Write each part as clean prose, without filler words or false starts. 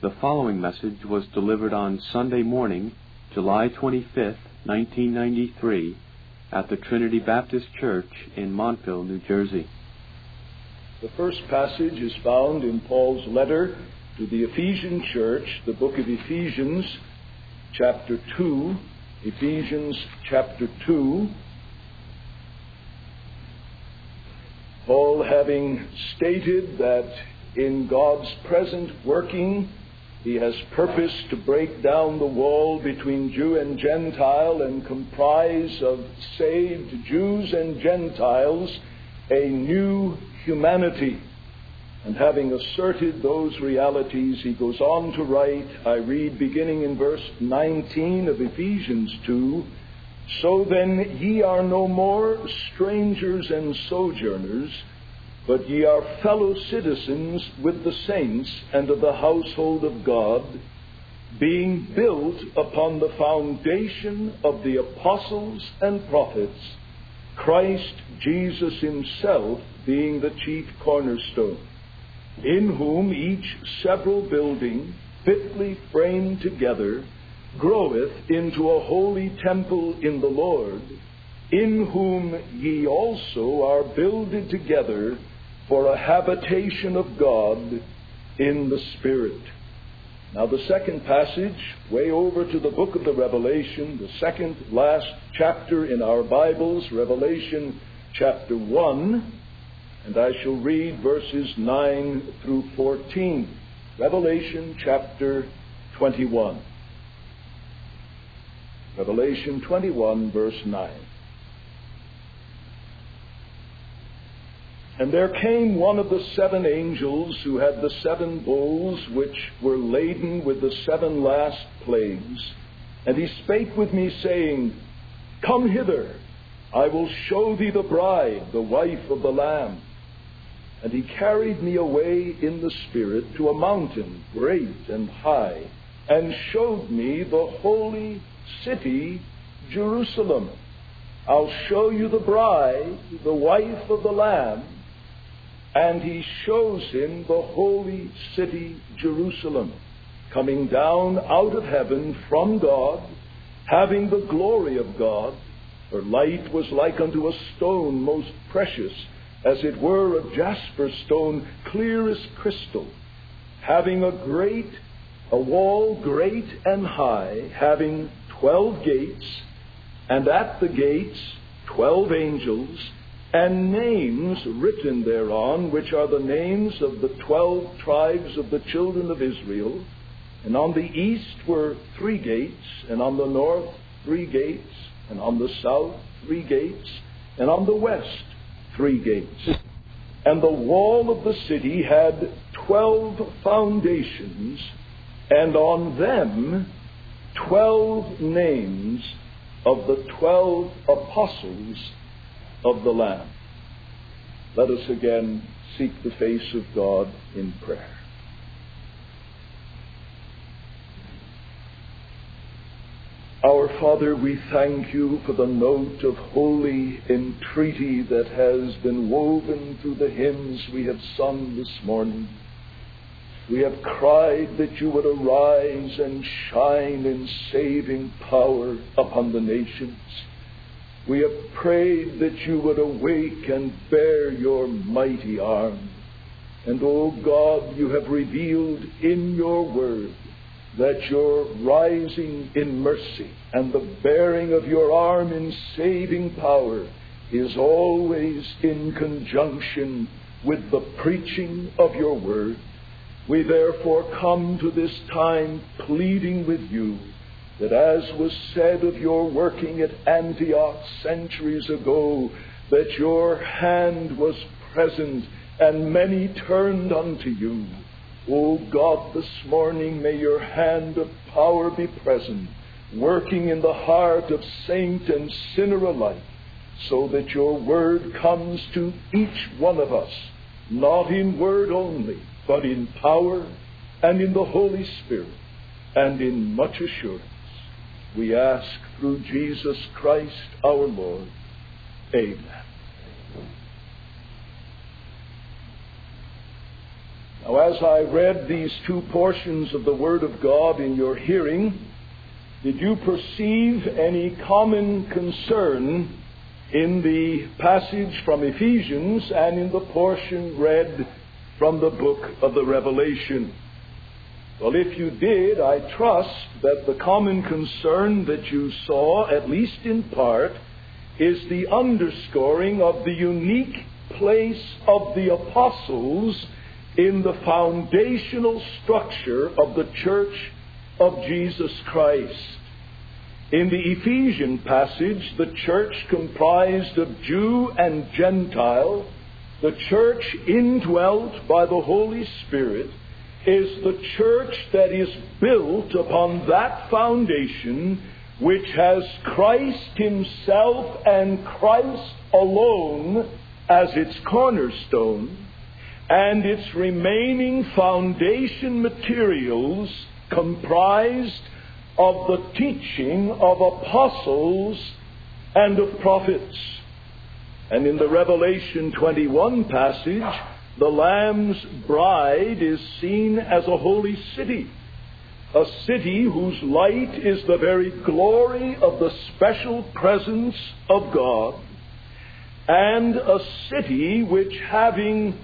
The following message was delivered on Sunday morning, July 25th, 1993, at the Trinity Baptist Church in Montville, New Jersey. The first passage is found in Paul's letter to the Ephesian church, the book of Ephesians, chapter 2. Ephesians chapter 2. Paul, having stated that in God's present working, He has purposed to break down the wall between Jew and Gentile and comprise of saved Jews and Gentiles a new humanity. And having asserted those realities, he goes on to write, I read beginning in verse 19 of Ephesians 2, So then ye are no more strangers and sojourners, but ye are fellow citizens with the saints and of the household of God, being built upon the foundation of the apostles and prophets, Christ Jesus himself being the chief cornerstone, in whom each several building, fitly framed together, groweth into a holy temple in the Lord, in whom ye also are builded together for a habitation of God in the Spirit. Now the second passage, way over to the book of the Revelation, the second last chapter in our Bibles, Revelation chapter 1, and I shall read verses 9 through 14. Revelation chapter 21. Revelation 21, verse 9. And there came one of the seven angels who had the seven bowls which were laden with the seven last plagues. And he spake with me, saying, Come hither, I will show thee the bride, the wife of the Lamb. And he carried me away in the Spirit to a mountain great and high, and showed me the holy city, Jerusalem. I'll show you the bride, the wife of the Lamb. And he shows him the holy city, Jerusalem, coming down out of heaven from God, having the glory of God. Her light was like unto a stone most precious, as it were a jasper stone, clear as crystal, having a wall great and high, having 12 gates, and at the gates 12 angels, and names written thereon, which are the names of the 12 tribes of the children of Israel. And on the east were 3 gates, and on the north 3 gates, and on the south 3 gates, and on the west 3 gates. And the wall of the city had 12 foundations, and on them 12 names of the 12 apostles of the Lamb. Let us again seek the face of God in prayer. Our Father, we thank you for the note of holy entreaty that has been woven through the hymns we have sung this morning. We have cried that you would arise and shine in saving power upon the nations. We have prayed that you would awake and bear your mighty arm. And, O God, you have revealed in your word that your rising in mercy and the bearing of your arm in saving power is always in conjunction with the preaching of your word. We therefore come to this time pleading with you that, as was said of your working at Antioch centuries ago, that your hand was present and many turned unto you. O God, this morning may your hand of power be present, working in the heart of saint and sinner alike, so that your word comes to each one of us, not in word only, but in power and in the Holy Spirit and in much assurance. We ask through Jesus Christ our Lord. Amen. Now, as I read these two portions of the Word of God in your hearing, did you perceive any common concern in the passage from Ephesians and in the portion read from the book of the Revelation? Well, if you did, I trust that the common concern that you saw, at least in part, is the underscoring of the unique place of the apostles in the foundational structure of the Church of Jesus Christ. In the Ephesian passage, the church comprised of Jew and Gentile, the church indwelt by the Holy Spirit, is the church that is built upon that foundation which has Christ Himself and Christ alone as its cornerstone, and its remaining foundation materials comprised of the teaching of apostles and of prophets. And in the Revelation 21 passage, the Lamb's bride is seen as a holy city, a city whose light is the very glory of the special presence of God, and a city which having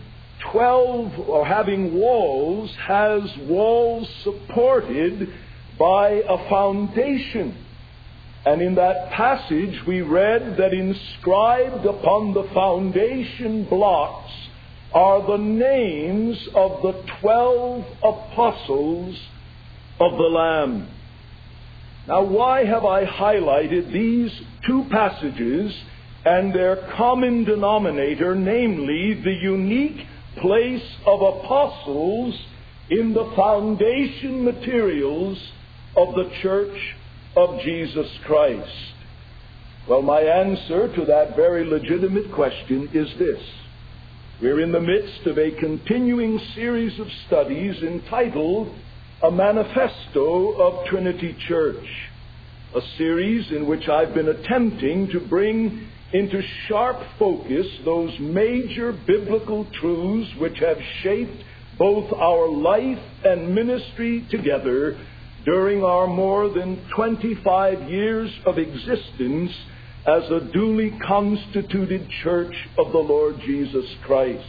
walls, has walls supported by a foundation. And in that passage we read that inscribed upon the foundation blocks are the names of the 12 apostles of the Lamb. Now, why have I highlighted these two passages and their common denominator, namely the unique place of apostles in the foundation materials of the Church of Jesus Christ? Well, my answer to that very legitimate question is this. We're in the midst of a continuing series of studies entitled A Manifesto of Trinity Church, a series in which I've been attempting to bring into sharp focus those major biblical truths which have shaped both our life and ministry together during our more than 25 years of existence as a duly constituted Church of the Lord Jesus Christ.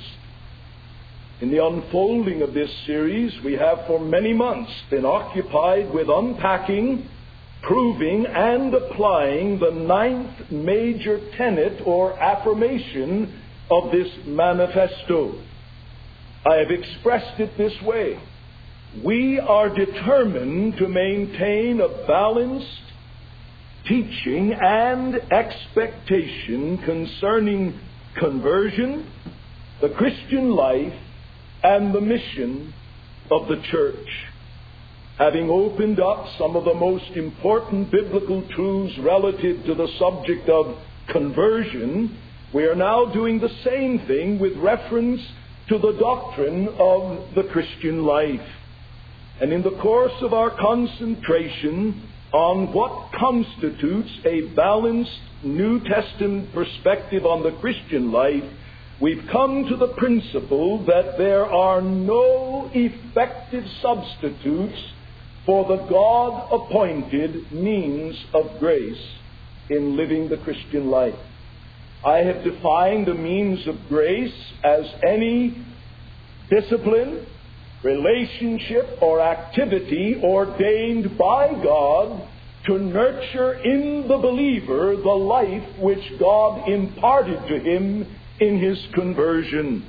In the unfolding of this series, we have for many months been occupied with unpacking, proving, and applying the ninth major tenet or affirmation of this manifesto. I have expressed it this way. We are determined to maintain a balanced teaching and expectation concerning conversion, the Christian life, and the mission of the church. Having opened up some of the most important biblical truths relative to the subject of conversion, we are now doing the same thing with reference to the doctrine of the Christian life. And in the course of our concentration on what constitutes a balanced New Testament perspective on the Christian life, we've come to the principle that there are no effective substitutes for the God-appointed means of grace in living the Christian life. I have defined the means of grace as any discipline, relationship, or activity ordained by God to nurture in the believer the life which God imparted to him in his conversion.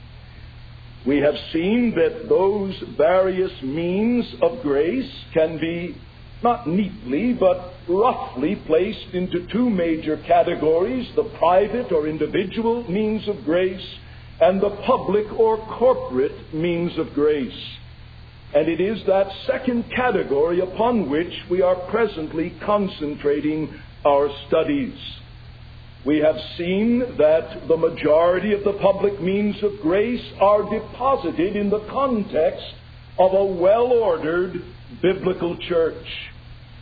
We have seen that those various means of grace can be not neatly but roughly placed into two major categories: the private or individual means of grace and the public or corporate means of grace. And it is that second category upon which we are presently concentrating our studies. We have seen that the majority of the public means of grace are deposited in the context of a well-ordered biblical church.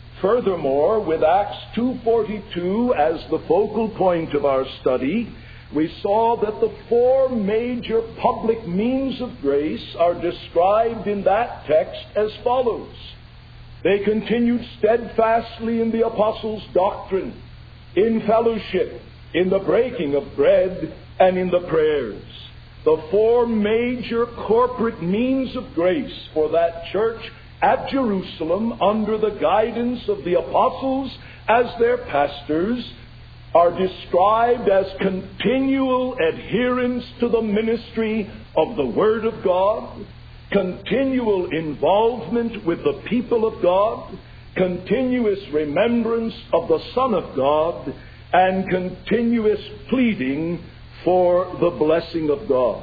Furthermore, with Acts 2:42 as the focal point of our study, we saw that the four major public means of grace are described in that text as follows. They continued steadfastly in the apostles' doctrine, in fellowship, in the breaking of bread, and in the prayers. The four major corporate means of grace for that church at Jerusalem under the guidance of the apostles as their pastors are described as continual adherence to the ministry of the Word of God, continual involvement with the people of God, continuous remembrance of the Son of God, and continuous pleading for the blessing of God.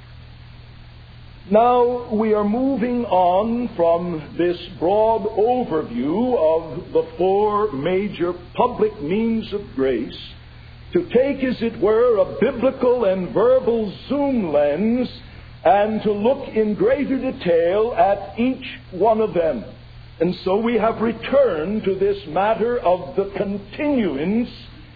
Now we are moving on from this broad overview of the four major public means of grace to take, as it were, a biblical and verbal zoom lens and to look in greater detail at each one of them. And so we have returned to this matter of the continuance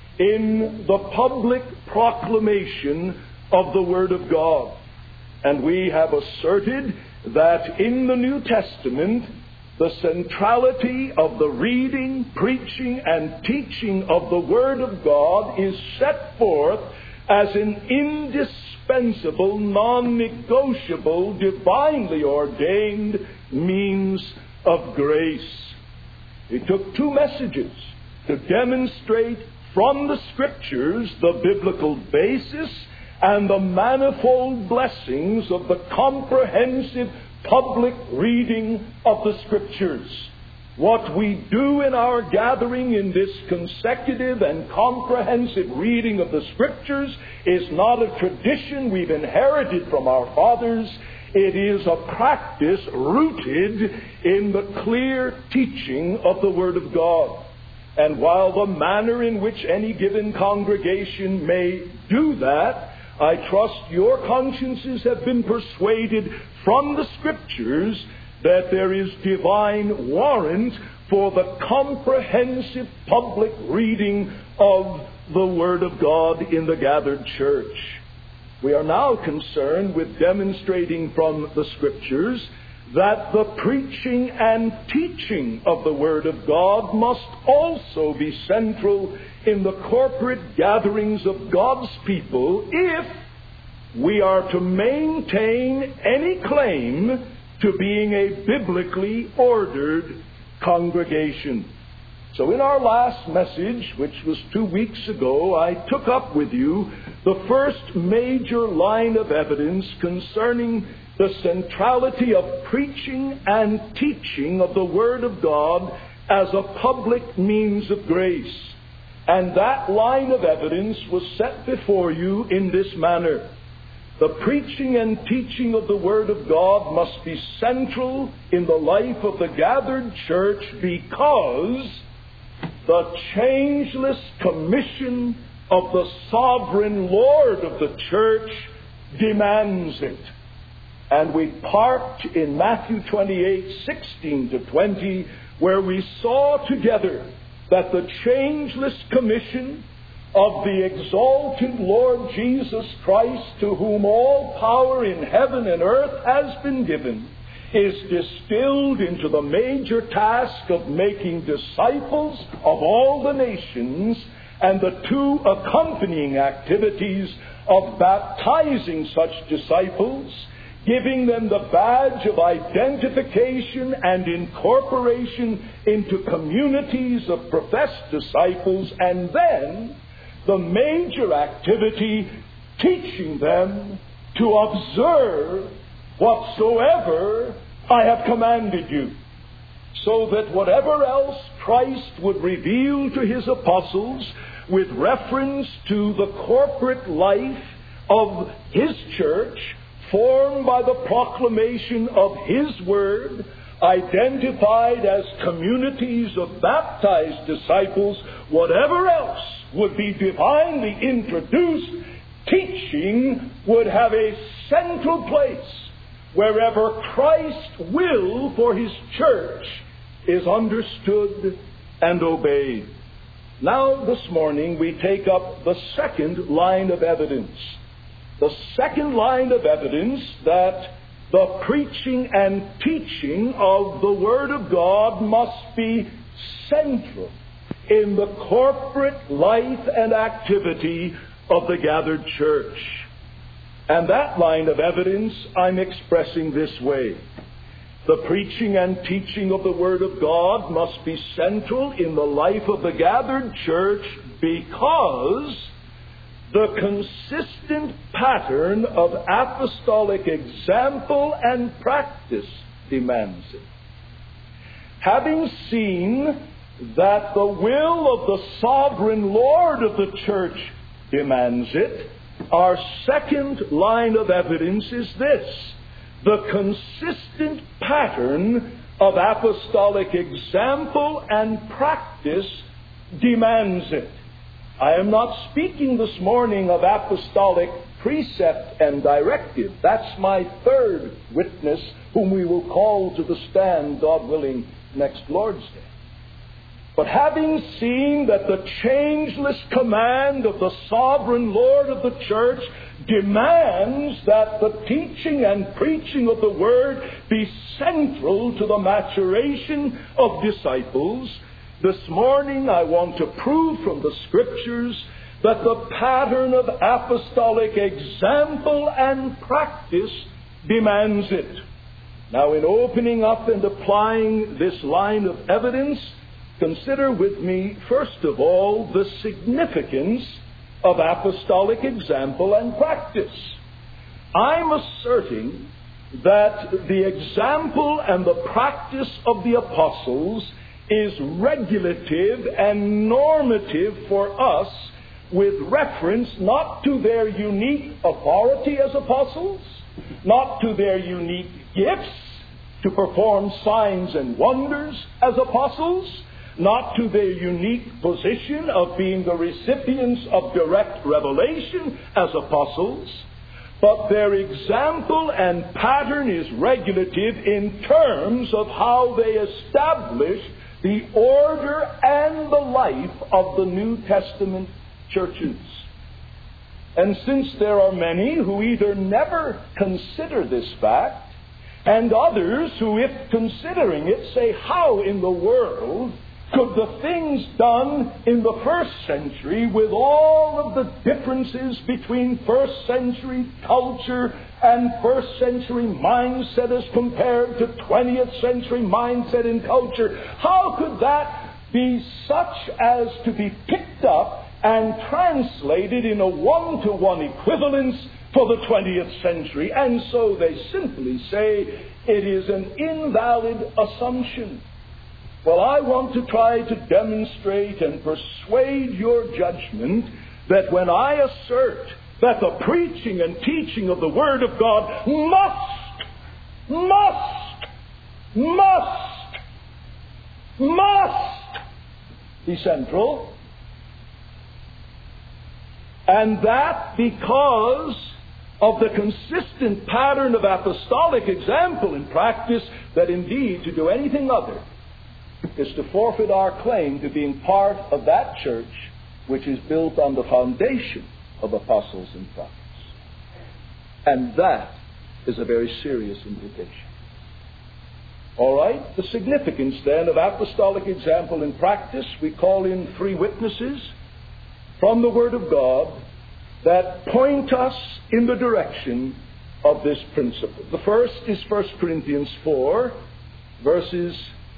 in the public proclamation of the Word of God. And we have asserted that in the New Testament, the centrality of the reading, preaching, and teaching of the Word of God is set forth as an indispensable, non-negotiable, divinely ordained means of grace. It took two messages to demonstrate from the Scriptures the biblical basis and the manifold blessings of the comprehensive public reading of the Scriptures. What we do in our gathering in this consecutive and comprehensive reading of the Scriptures is not a tradition we've inherited from our fathers. It is a practice rooted in the clear teaching of the Word of God. And while the manner in which any given congregation may do that, I trust your consciences have been persuaded from the Scriptures that there is divine warrant for the comprehensive public reading of the Word of God in the gathered church. We are now concerned with demonstrating from the Scriptures that the preaching and teaching of the Word of God must also be central in the corporate gatherings of God's people if we are to maintain any claim to being a biblically ordered congregation. So in our last message, which was 2 weeks ago, I took up with you the first major line of evidence concerning the centrality of preaching and teaching of the Word of God as a public means of grace. And that line of evidence was set before you in this manner. The preaching and teaching of the Word of God must be central in the life of the gathered church because the changeless commission of the sovereign Lord of the church demands it. And we parked in Matthew 28:16-20, where we saw together that the changeless commission of the exalted Lord Jesus Christ, to whom all power in heaven and earth has been given, is distilled into the major task of making disciples of all the nations, and the two accompanying activities of baptizing such disciples, giving them the badge of identification and incorporation into communities of professed disciples, and then the major activity, teaching them to observe whatsoever I have commanded you, so that whatever else Christ would reveal to his apostles with reference to the corporate life of his church, formed by the proclamation of his word, identified as communities of baptized disciples, whatever else would be divinely introduced, teaching would have a central place wherever Christ's will for his church is understood and obeyed. Now, this morning, we take up the second line of evidence. The second line of evidence that the preaching and teaching of the Word of God must be central in the corporate life and activity of the gathered church. And that line of evidence I'm expressing this way. The preaching and teaching of the Word of God must be central in the life of the gathered church because the consistent pattern of apostolic example and practice demands it. Having seen that the will of the sovereign Lord of the church demands it, our second line of evidence is this: the consistent pattern of apostolic example and practice demands it. I am not speaking this morning of apostolic precept and directive. That's my third witness, whom we will call to the stand, God willing, next Lord's Day. But having seen that the changeless command of the sovereign Lord of the church demands that the teaching and preaching of the Word be central to the maturation of disciples, this morning I want to prove from the Scriptures that the pattern of apostolic example and practice demands it. Now, in opening up and applying this line of evidence, consider with me, first of all, the significance of apostolic example and practice. I'm asserting that the example and the practice of the apostles is regulative and normative for us with reference not to their unique authority as apostles, not to their unique gifts to perform signs and wonders as apostles, not to their unique position of being the recipients of direct revelation as apostles, but their example and pattern is regulative in terms of how they establish the order and the life of the New Testament churches. And since there are many who either never consider this fact, and others who, if considering it, say, how in the world could the things done in the first century, with all of the differences between first century culture and first century mindset as compared to 20th century mindset and culture, how could that be such as to be picked up and translated in a one-to-one equivalence for the 20th century? And so they simply say it is an invalid assumption. Well, I want to try to demonstrate and persuade your judgment that when I assert that the preaching and teaching of the Word of God must be central, and that because of the consistent pattern of apostolic example and practice, that indeed to do anything other is to forfeit our claim to being part of that church which is built on the foundation of apostles and prophets. And that is a very serious implication. All right, the significance then of apostolic example and practice, we call in three witnesses from the Word of God that point us in the direction of this principle. The first is 1 Corinthians 4, verses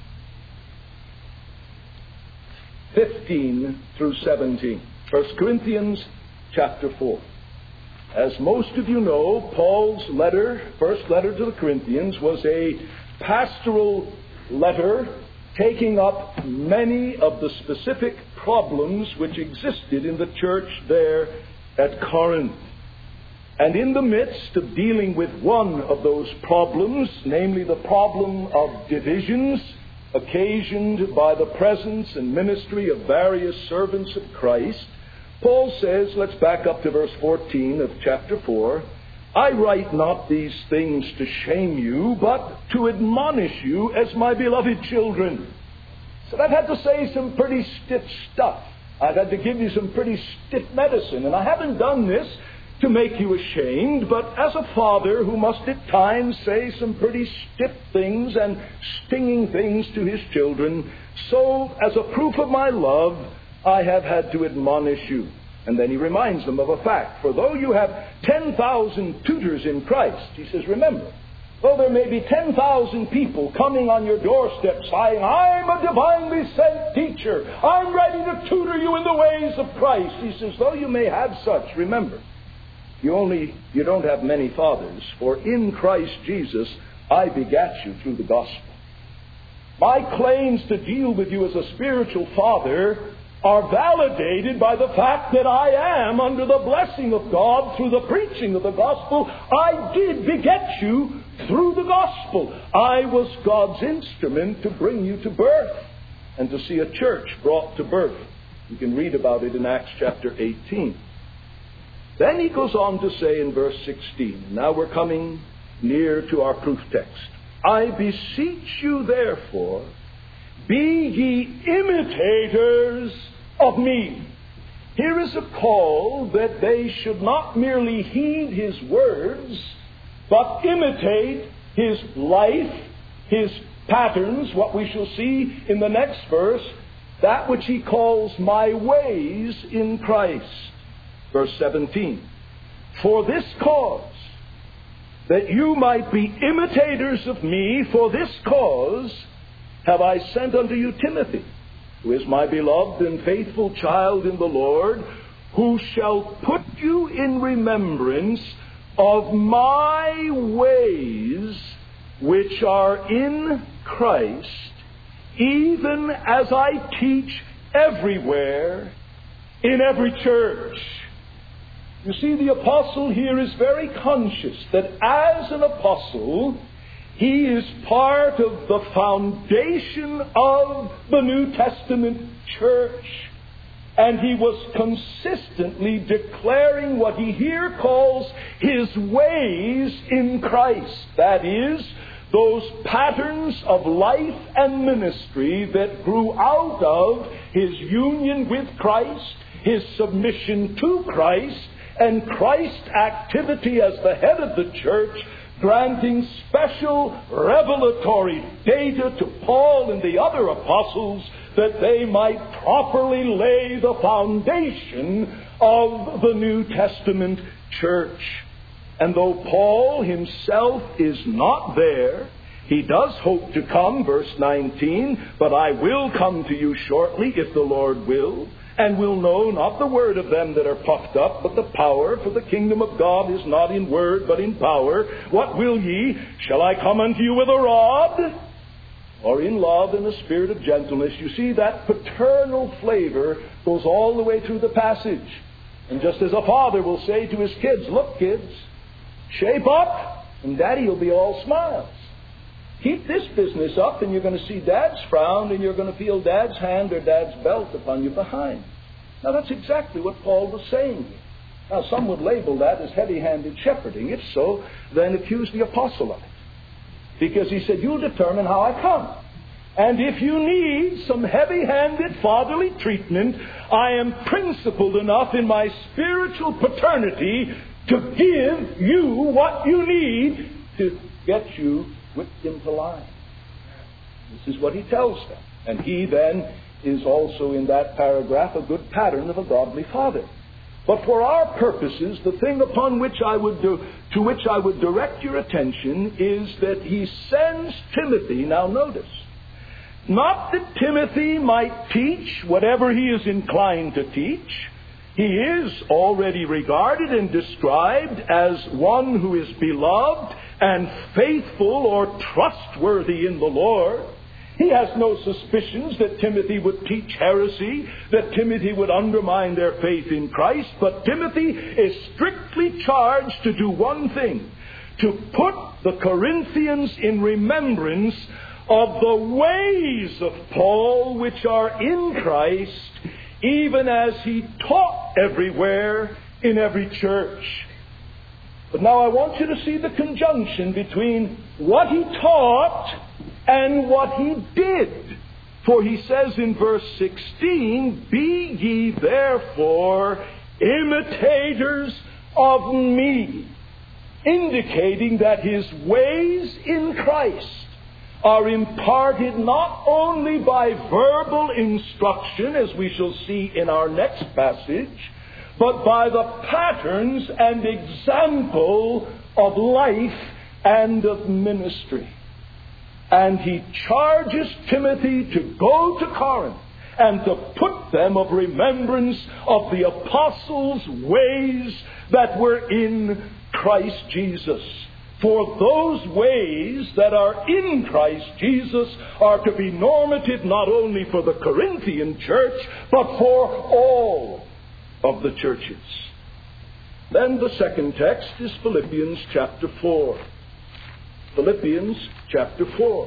15 through 17. 1 Corinthians chapter 4. As most of you know, Paul's first letter to the Corinthians, was a pastoral letter taking up many of the specific problems which existed in the church there at Corinth. And in the midst of dealing with one of those problems, namely the problem of divisions occasioned by the presence and ministry of various servants of Christ, Paul says, let's back up to verse 14 of chapter 4, I write not these things to shame you, but to admonish you as my beloved children. So I've had to say some pretty stiff stuff I've had to give you some pretty stiff medicine, and I haven't done this to make you ashamed, but as a father who must at times say some pretty stiff things and stinging things to his children, so as a proof of my love, I have had to admonish you. And then he reminds them of a fact. For though you have 10,000 tutors in Christ, he says, remember, though there may be 10,000 people coming on your doorstep saying, I'm a divinely sent teacher, I'm ready to tutor you in the ways of Christ. He says, though you may have such, remember, you don't have many fathers, for in Christ Jesus I begat you through the gospel. My claims to deal with you as a spiritual father are validated by the fact that I am under the blessing of God through the preaching of the gospel. I did beget you through the gospel. I was God's instrument to bring you to birth and to see a church brought to birth. You can read about it in Acts chapter 18. Then he goes on to say in verse 16, now we're coming near to our proof text. I beseech you therefore, be ye imitators of me. Here is a call that they should not merely heed his words, but imitate his life, his patterns, what we shall see in the next verse, that which he calls my ways in Christ. Verse 17, for this cause, that you might be imitators of me, for this cause have I sent unto you Timothy, who is my beloved and faithful child in the Lord, who shall put you in remembrance of my ways which are in Christ, even as I teach everywhere in every church. You see, the apostle here is very conscious that as an apostle, he is part of the foundation of the New Testament church. And he was consistently declaring what he here calls his ways in Christ. That is, those patterns of life and ministry that grew out of his union with Christ, his submission to Christ, and Christ's activity as the head of the church, granting special revelatory data to Paul and the other apostles that they might properly lay the foundation of the New Testament church. And though Paul himself is not there, he does hope to come, verse 19, but I will come to you shortly if the Lord will, and will know not the word of them that are puffed up, but the power, for the kingdom of God is not in word, but in power. What will ye? Shall I come unto you with a rod? Or in love and the spirit of gentleness? You see, that paternal flavor goes all the way through the passage. And just as a father will say to his kids, look kids, shape up, and daddy will be all smiles. Keep this business up, and you're going to see Dad's frown, and you're going to feel Dad's hand or Dad's belt upon you behind. Now, that's exactly what Paul was saying here. Now, some would label that as heavy-handed shepherding. If so, then accuse the apostle of it. Because he said, you'll determine how I come. And if you need some heavy-handed fatherly treatment, I am principled enough in my spiritual paternity to give you what you need to get you whipped into line. This is what he tells them. And he then is also in that paragraph a good pattern of a godly father. But for our purposes, the thing upon which to which I would direct your attention is that he sends Timothy, now notice, not that Timothy might teach whatever he is inclined to teach. He is already regarded and described as one who is beloved and faithful or trustworthy in the Lord. He has no suspicions that Timothy would teach heresy, that Timothy would undermine their faith in Christ, but Timothy is strictly charged to do one thing, to put the Corinthians in remembrance of the ways of Paul which are in Christ, even as he taught everywhere in every church. But now I want you to see the conjunction between what he taught and what he did. For he says in verse 16, "Be ye therefore imitators of me," indicating that his ways in Christ are imparted not only by verbal instruction, as we shall see in our next passage, but by the patterns and example of life and of ministry. And he charges Timothy to go to Corinth and to put them of remembrance of the apostles' ways that were in Christ Jesus. For those ways that are in Christ Jesus are to be normative not only for the Corinthian church, but for all of the churches. Then the second text is Philippians chapter 4. Philippians chapter 4.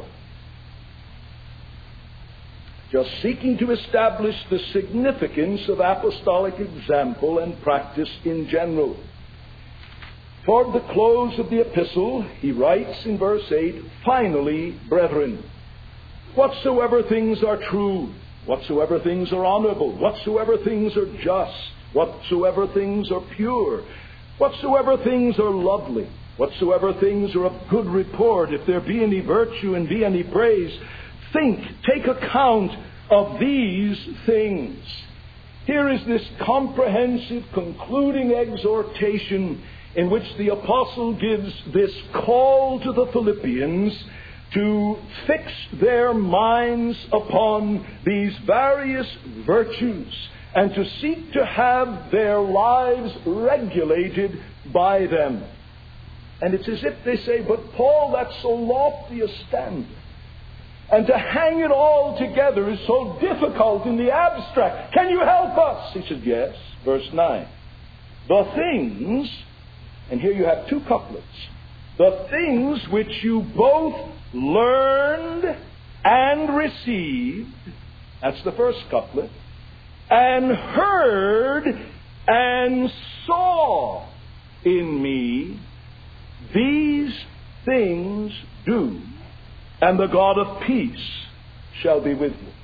Just seeking to establish the significance of apostolic example and practice in general. Toward the close of the epistle, he writes in verse 8, "Finally, brethren, whatsoever things are true, whatsoever things are honorable, whatsoever things are just, whatsoever things are pure, whatsoever things are lovely, whatsoever things are of good report, if there be any virtue and be any praise, take account of these things." Here is this comprehensive concluding exhortation in which the apostle gives this call to the Philippians to fix their minds upon these various virtues and to seek to have their lives regulated by them. And it's as if they say, "But Paul, that's so lofty a standard. And to hang it all together is so difficult in the abstract. Can you help us?" He said, "Yes." Verse 9. "The things," and here you have two couplets, "the things which you both learned and received," that's the first couplet, "and heard and saw in me, these things do, and the God of peace shall be with you."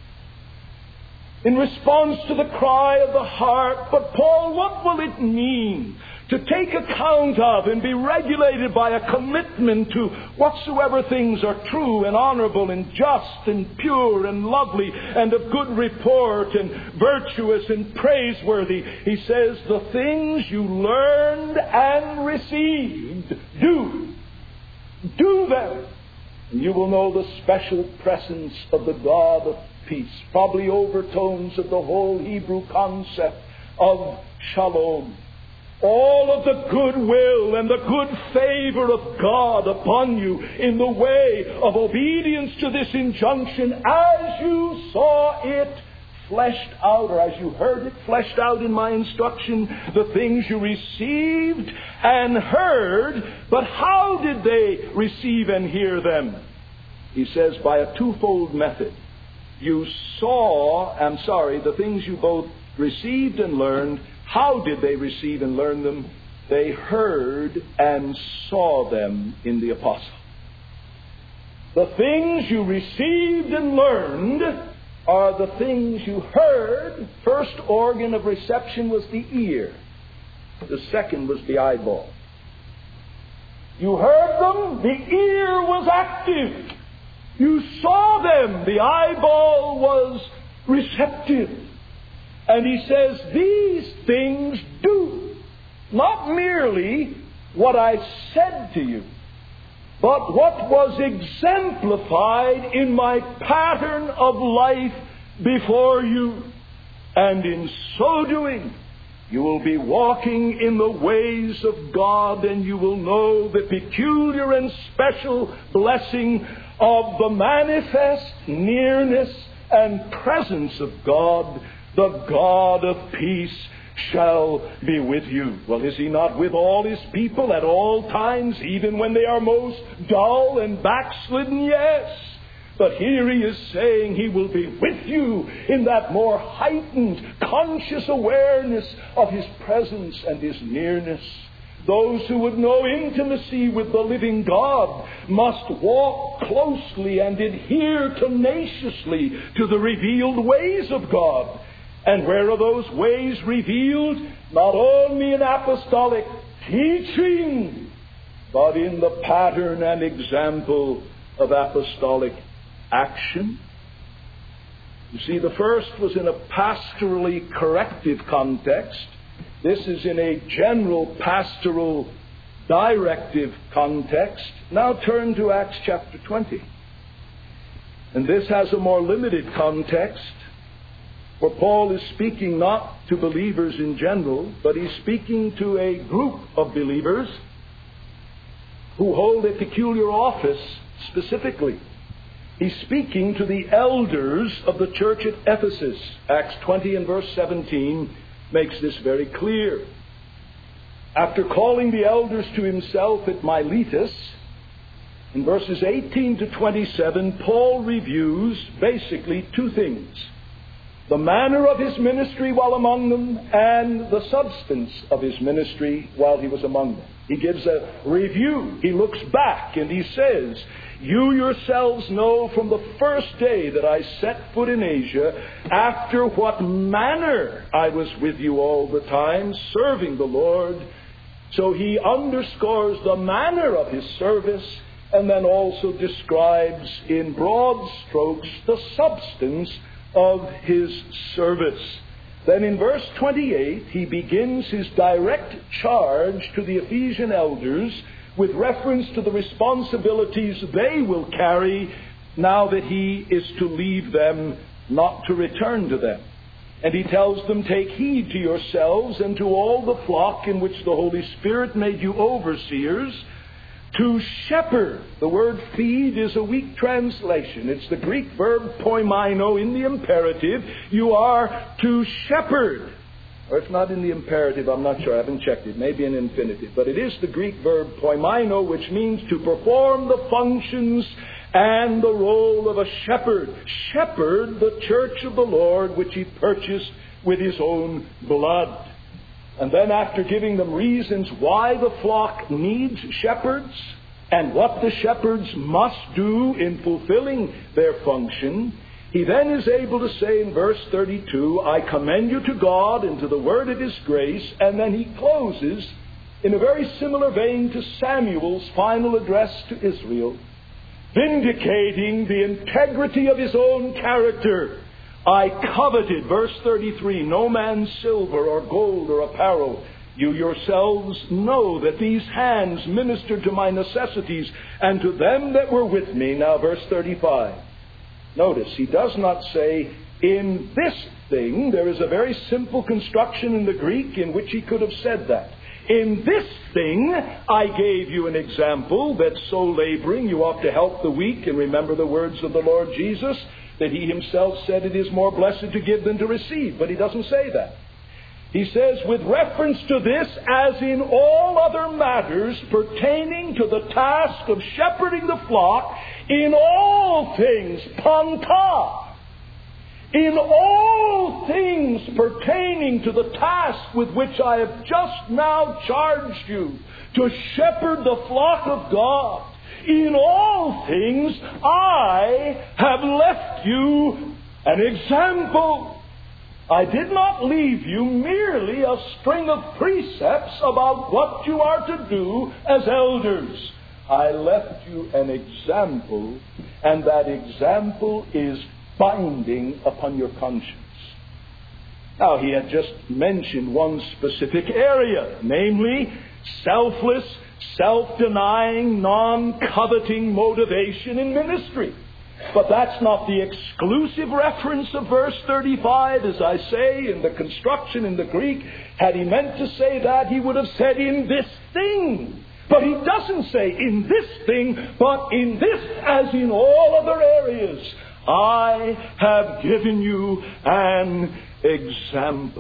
In response to the cry of the heart, "But Paul, what will it mean to take account of and be regulated by a commitment to whatsoever things are true and honorable and just and pure and lovely and of good report and virtuous and praiseworthy?" He says, "The things you learned and received, do them. And you will know the special presence of the God of peace." Probably overtones of the whole Hebrew concept of shalom. All of the goodwill and the good favor of God upon you in the way of obedience to this injunction, as you saw it fleshed out, or as you heard it fleshed out in my instruction, the things you received and heard. But how did they receive and hear them? He says, by a twofold method. The things you both received and learned. How did they receive and learn them? They heard and saw them in the apostle. The things you received and learned are the things you heard. First organ of reception was the ear. The second was the eyeball. You heard them, the ear was active. You saw them, the eyeball was receptive. And he says, these things do. Not merely what I said to you, but what was exemplified in my pattern of life before you. And in so doing, you will be walking in the ways of God, and you will know the peculiar and special blessing of the manifest nearness and presence of God. The God of peace shall be with you. Well, is he not with all his people at all times, even when they are most dull and backslidden? Yes. But here he is saying he will be with you in that more heightened, conscious awareness of his presence and his nearness. those who would know intimacy with the living God, must walk closely and adhere tenaciously to the revealed ways of God. And where are those ways revealed? Not only in apostolic teaching, but in the pattern and example of apostolic action. You see, the first was in a pastorally corrective context. This is in a general pastoral directive context. Now turn to Acts chapter 20. And this has a more limited context, for Paul is speaking not to believers in general, but he's speaking to a group of believers who hold a peculiar office specifically. He's speaking to the elders of the church at Ephesus. Acts 20 and verse 17 makes this very clear. After calling the elders to himself at Miletus, in verses 18 to 27, Paul reviews basically two things: the manner of his ministry while among them, and the substance of his ministry while he was among them. He gives a review. He looks back and he says, "You yourselves know from the first day that I set foot in Asia, after what manner I was with you all the time, serving the Lord." So he underscores the manner of his service, and then also describes in broad strokes the substance of his service. Then in verse 28, he begins his direct charge to the Ephesian elders with reference to the responsibilities they will carry now that he is to leave them, not to return to them. And he tells them, "Take heed to yourselves and to all the flock in which the Holy Spirit made you overseers, to shepherd." The word feed is a weak translation. It's the Greek verb poimaino in the imperative. You are to shepherd. Or if not in the imperative, I'm not sure. I haven't checked it. Maybe in infinitive. But it is the Greek verb poimaino, which means to perform the functions and the role of a shepherd. Shepherd the church of the Lord, which he purchased with his own blood. And then after giving them reasons why the flock needs shepherds and what the shepherds must do in fulfilling their function, he then is able to say in verse 32, "I commend you to God and to the word of his grace." And then he closes in a very similar vein to Samuel's final address to Israel, vindicating the integrity of his own character. "I coveted," verse 33, "no man's silver or gold or apparel. You yourselves know that these hands ministered to my necessities and to them that were with me." Now verse 35. Notice, he does not say, "in this thing." There is a very simple construction in the Greek in which he could have said that. "In this thing I gave you an example, that so laboring you ought to help the weak." And remember the words of the Lord Jesus, that he himself said it is more blessed to give than to receive. But he doesn't say that. He says, "With reference to this, as in all other matters pertaining to the task of shepherding the flock, in all things, panta, in all things pertaining to the task with which I have just now charged you, to shepherd the flock of God, in all things I have left you an example." I did not leave you merely a string of precepts about what you are to do as elders. I left you an example, and that example is binding upon your conscience. Now, he had just mentioned one specific area, namely selfless, self-denying, non-coveting motivation in ministry. But that's not the exclusive reference of verse 35, as I say, in the construction in the Greek. Had he meant to say that, he would have said, "in this thing." But he doesn't say, "in this thing," but "in this, as in all other areas, I have given you an example."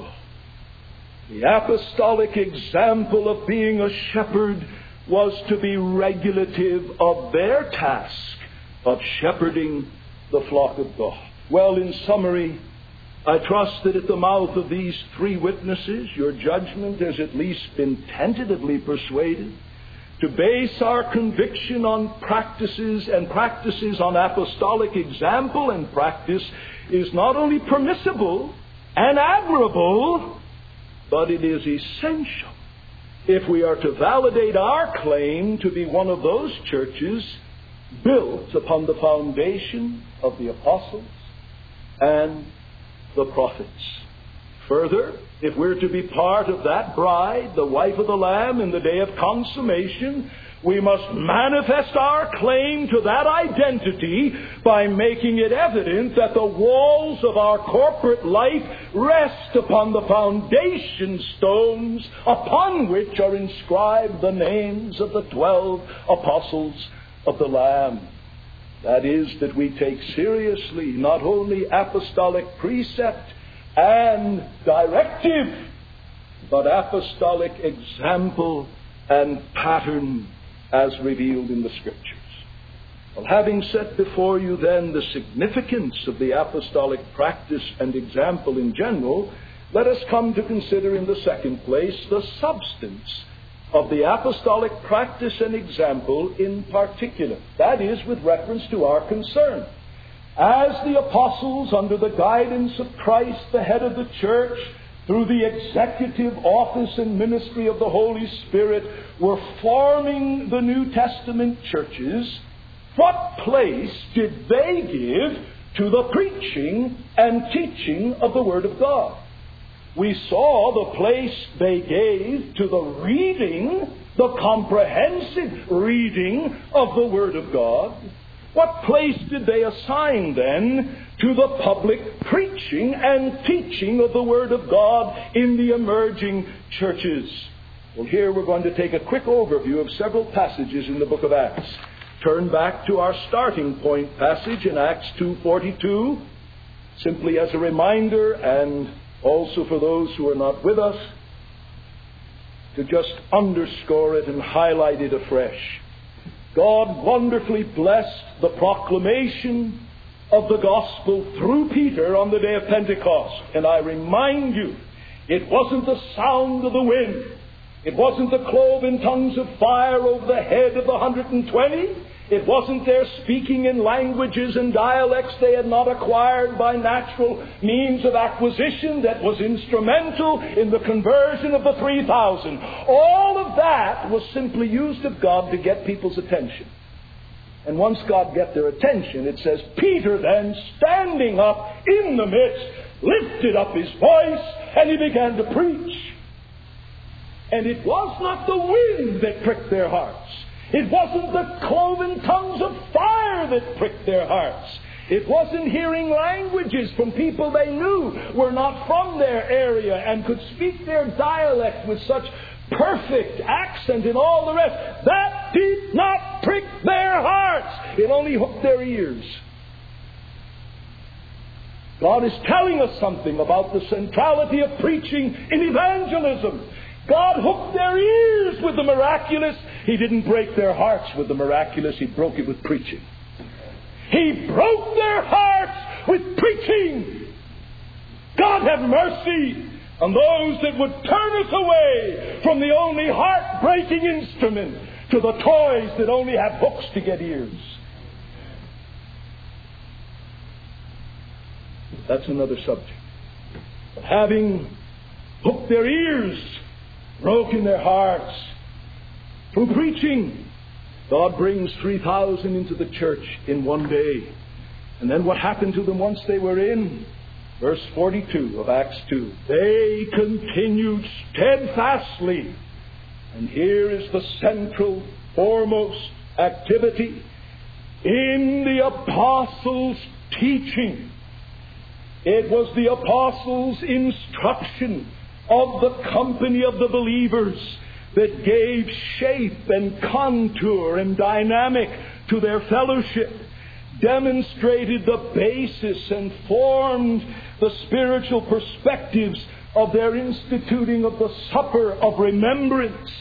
The apostolic example of being a shepherd was to be regulative of their task of shepherding the flock of God. Well, in summary, I trust that at the mouth of these three witnesses, your judgment has at least been tentatively persuaded to base our conviction on practices, and practices on apostolic example and practice is not only permissible and admirable, but it is essential if we are to validate our claim to be one of those churches built upon the foundation of the apostles and the prophets. Further, if we're to be part of that bride, the wife of the Lamb, in the day of consummation, we must manifest our claim to that identity by making it evident that the walls of our corporate life rest upon the foundation stones upon which are inscribed the names of the 12 apostles of the Lamb. That is, that we take seriously not only apostolic precept and directive, but apostolic example and pattern as revealed in the Scriptures. Well, having set before you then the significance of the apostolic practice and example in general, let us come to consider in the second place the substance of the apostolic practice and example in particular. That is, with reference to our concern. As the apostles, under the guidance of Christ, the head of the church, through the executive office and ministry of the Holy Spirit, were forming the New Testament churches, what place did they give to the preaching and teaching of the Word of God? We saw the place they gave to the reading, the comprehensive reading of the Word of God. What place did they assign then to the public preaching and teaching of the Word of God in the emerging churches? Well, here we're going to take a quick overview of several passages in the book of Acts. Turn back to our starting point passage in Acts 2:42, simply as a reminder, and also for those who are not with us, to just underscore it and highlight it afresh. God wonderfully blessed the proclamation of the gospel through Peter on the day of Pentecost. And I remind you, it wasn't the sound of the wind. It wasn't the cloven tongues of fire over the head of the 120. It wasn't their speaking in languages and dialects they had not acquired by natural means of acquisition that was instrumental in the conversion of the 3,000. All of that was simply used of God to get people's attention. And once God got their attention, it says, Peter then, standing up in the midst, lifted up his voice and he began to preach. And it was not the wind that pricked their hearts. It wasn't the cloven tongues of fire that pricked their hearts. It wasn't hearing languages from people they knew were not from their area and could speak their dialect with such perfect accent and all the rest. That did not prick their hearts. It only hooked their ears. God is telling us something about the centrality of preaching in evangelism. God hooked their ears with the miraculous. He didn't break their hearts with the miraculous. He broke it with preaching. He broke their hearts with preaching. God have mercy on those that would turn us away from the only heart-breaking instrument to the toys that only have hooks to get ears. That's another subject. But having hooked their ears, broken their hearts through preaching, God brings 3,000 into the church in one day. And then what happened to them once they were in? Verse 42 of Acts 2. They continued steadfastly. And here is the central, foremost activity in the apostles' teaching. It was the apostles' instruction of the company of the believers that gave shape and contour and dynamic to their fellowship, demonstrated the basis and formed the spiritual perspectives of their instituting of the supper of remembrance,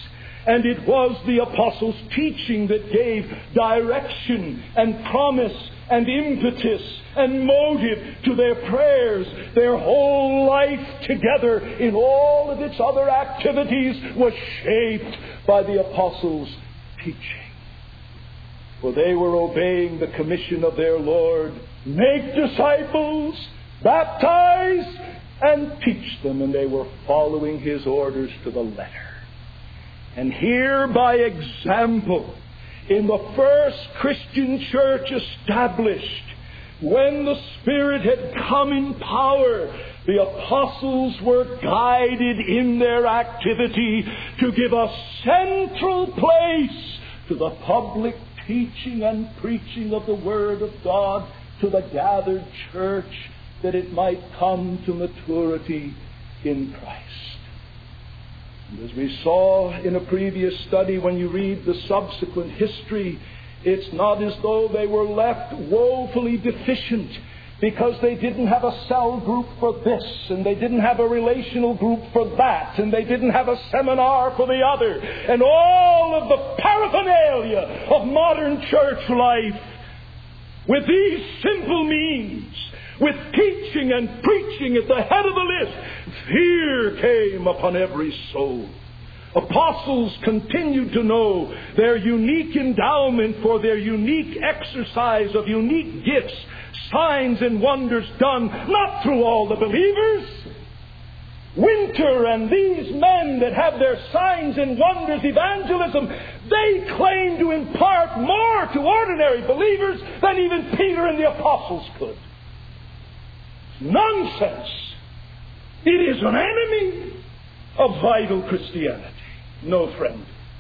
And it was the apostles' teaching that gave direction and promise and impetus and motive to their prayers. Their whole life together in all of its other activities was shaped by the apostles' teaching. For they were obeying the commission of their Lord, make disciples, baptize, and teach them. And they were following His orders to the letter. And here, by example, in the first Christian church established, when the Spirit had come in power, the apostles were guided in their activity to give a central place to the public teaching and preaching of the Word of God to the gathered church, that it might come to maturity in Christ. And as we saw in a previous study, when you read the subsequent history, it's not as though they were left woefully deficient because they didn't have a cell group for this, and they didn't have a relational group for that, and they didn't have a seminar for the other, and all of the paraphernalia of modern church life. With these simple means, with teaching and preaching at the head of the list, fear came upon every soul. Apostles continued to know their unique endowment for their unique exercise of unique gifts, signs and wonders done not through all the believers. Winter and these men that have their signs and wonders evangelism, they claim to impart more to ordinary believers than even Peter and the apostles could. Nonsense! It is an enemy of vital Christianity. No friend.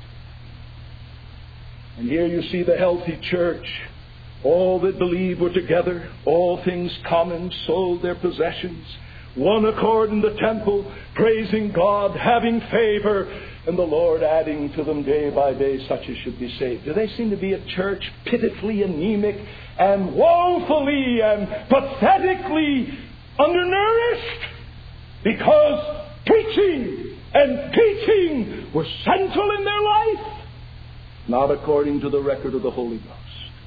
And here you see the healthy church. All that believe were together, all things common, sold their possessions, one accord in the temple, praising God, having favor, and the Lord adding to them day by day such as should be saved. Do they seem to be a church pitifully anemic and woefully and pathetically undernourished? Because preaching and teaching were central in their life, not according to the record of the Holy Ghost.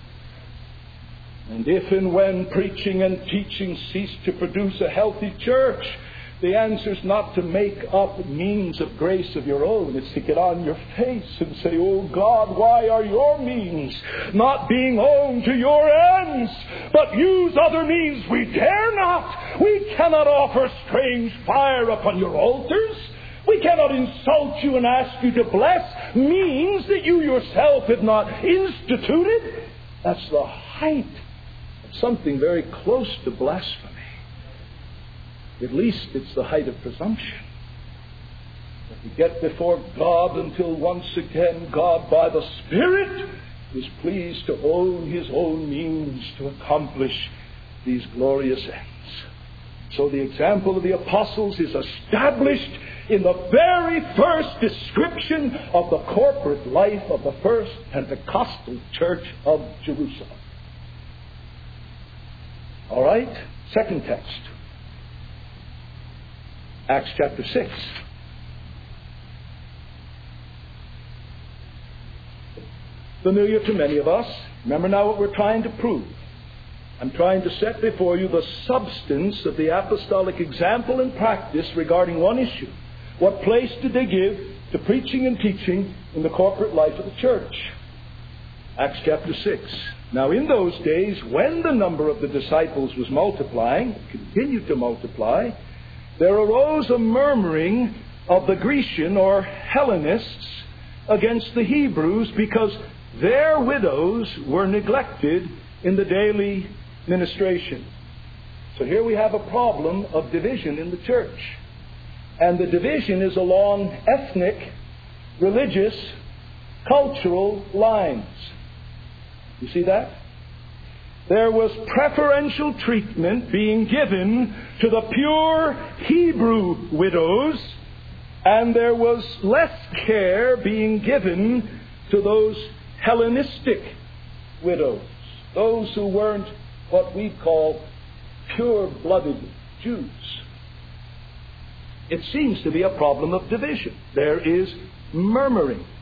And if and when preaching and teaching cease to produce a healthy church, the answer is not to make up means of grace of your own. It's to get on your face and say, oh God, why are your means not being owned to your ends? But use other means we dare not. We cannot offer strange fire upon your altars. We cannot insult you and ask you to bless means that you yourself have not instituted. That's the height of something very close to blasphemy. At least it's the height of presumption. That we get before God until once again God by the Spirit is pleased to own His own means to accomplish these glorious ends. So the example of the apostles is established in the very first description of the corporate life of the first Pentecostal church of Jerusalem. All right, second text. Acts chapter 6. Familiar to many of us. Remember now what we're trying to prove. I'm trying to set before you the substance of the apostolic example and practice regarding one issue. What place did they give to preaching and teaching in the corporate life of the church? Acts chapter 6. Now in those days, when the number of the disciples was multiplying, continued to multiply, there arose a murmuring of the Grecian or Hellenists against the Hebrews because their widows were neglected in the daily ministration. So here we have a problem of division in the church. And the division is along ethnic, religious, cultural lines. You see that? There was preferential treatment being given to the pure Hebrew widows, and there was less care being given to those Hellenistic widows, those who weren't what we call pure-blooded Jews. It seems to be a problem of division. There is murmuring.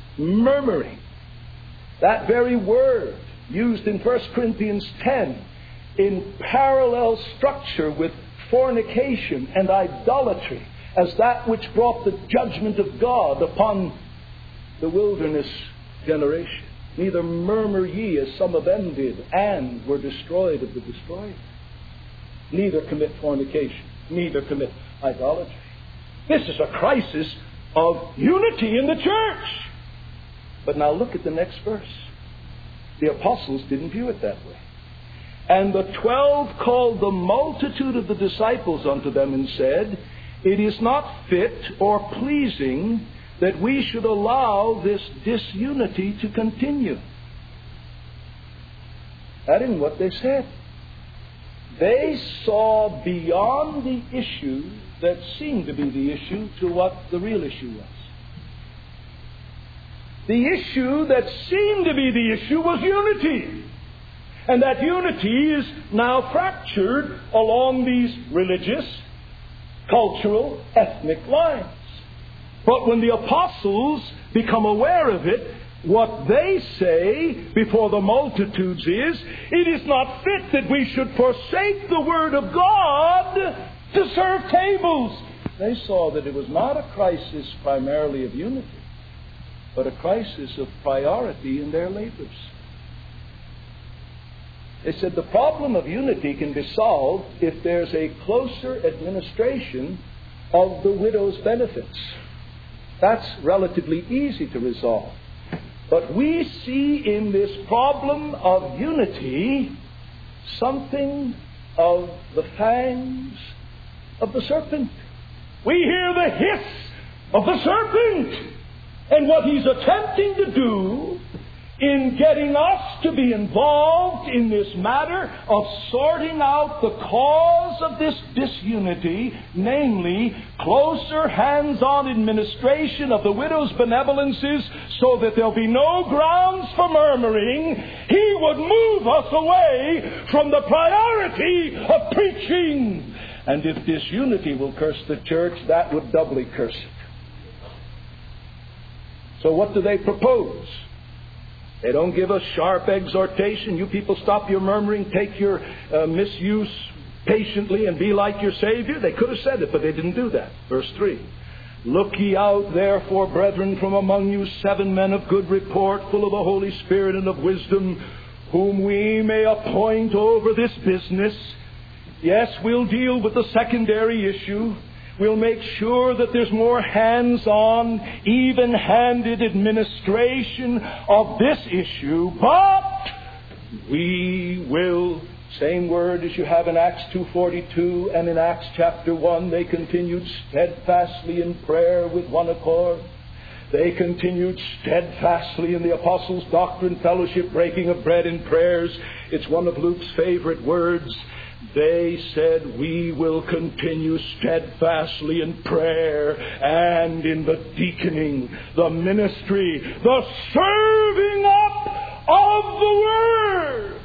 Murmuring. That very word used in 1 Corinthians 10 in parallel structure with fornication and idolatry as that which brought the judgment of God upon the wilderness generation. Neither murmur ye as some of them did, and were destroyed of the destroyer. Neither commit fornication, neither commit idolatry. This is a crisis of unity in the church. But now look at the next verse. The apostles didn't view it that way. And the 12 called the multitude of the disciples unto them and said, It is not fit or pleasing that we should allow this disunity to continue. That isn't what they said. They saw beyond the issue that seemed to be the issue to what the real issue was. The issue that seemed to be the issue was unity. And that unity is now fractured along these religious, cultural, ethnic lines. But when the apostles become aware of it, what they say before the multitudes is, it is not fit that we should forsake the Word of God to serve tables. They saw that it was not a crisis primarily of unity, but a crisis of priority in their labors. They said the problem of unity can be solved if there's a closer administration of the widow's benefits. That's relatively easy to resolve. But we see in this problem of unity something of the fangs of the serpent. We hear the hiss of the serpent. And what he's attempting to do in getting us to be involved in this matter of sorting out the cause of this disunity, namely closer hands-on administration of the widow's benevolences so that there'll be no grounds for murmuring, he would move us away from the priority of preaching. And if disunity will curse the church, that would doubly curse it. So what do they propose? They don't give us sharp exhortation. You people stop your murmuring, take your misuse patiently and be like your Savior. They could have said it, but they didn't do that. Verse 3. Look ye out therefore, brethren, from among you 7 men of good report, full of the Holy Spirit and of wisdom, whom we may appoint over this business. Yes, we'll deal with the secondary issue. We'll make sure that there's more hands-on, even-handed administration of this issue, but we will, same word as you have in Acts 2:42 and in Acts chapter 1, they continued steadfastly in prayer with one accord. They continued steadfastly in the apostles' doctrine, fellowship, breaking of bread, and prayers. It's one of Luke's favorite words. They said, we will continue steadfastly in prayer and in the deaconing, the ministry, the serving up of the Word.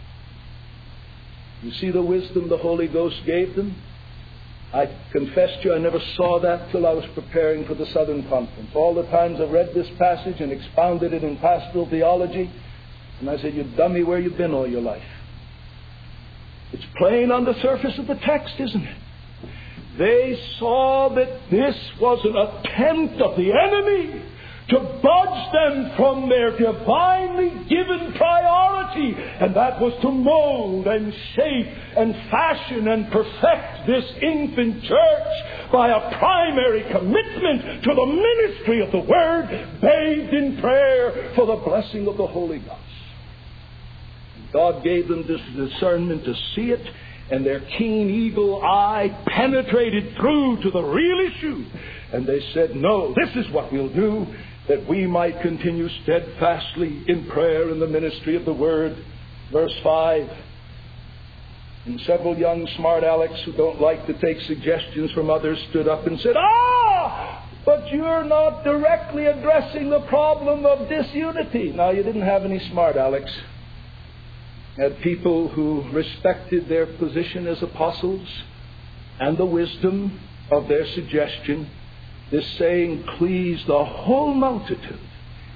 You see the wisdom the Holy Ghost gave them? I confess to you, I never saw that till I was preparing for the Southern Conference. All the times I've read this passage and expounded it in pastoral theology, and I said, you dummy, where you been all your life? It's plain on the surface of the text, isn't it? They saw that this was an attempt of the enemy to budge them from their divinely given priority, and that was to mold and shape and fashion and perfect this infant church by a primary commitment to the ministry of the Word, bathed in prayer for the blessing of the Holy Ghost. God gave them this discernment to see it, and their keen eagle eye penetrated through to the real issue. And they said, no, this is what we'll do, that we might continue steadfastly in prayer in the ministry of the Word. Verse 5. And several young smart alecks who don't like to take suggestions from others stood up and said, but you're not directly addressing the problem of disunity. Now, you didn't have any smart alecks. Had people who respected their position as apostles and the wisdom of their suggestion. This saying pleased the whole multitude,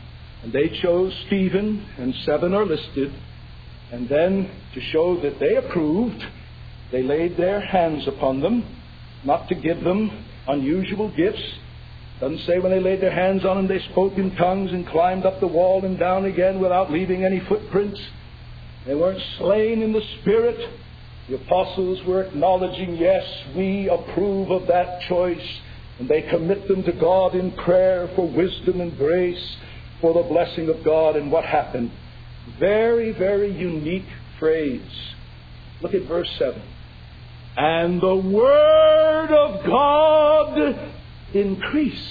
And they chose Stephen, and 7 are listed. And then, to show that they approved, they laid their hands upon them, not to give them unusual gifts. Doesn't say when they laid their hands on them they spoke in tongues and climbed up the wall and down again without leaving any footprints. They weren't slain in the Spirit. The apostles were acknowledging, yes, we approve of that choice. And they commit them to God in prayer for wisdom and grace, for the blessing of God. And what happened? Very, very unique phrase. Look at verse 7. And the Word of God increased.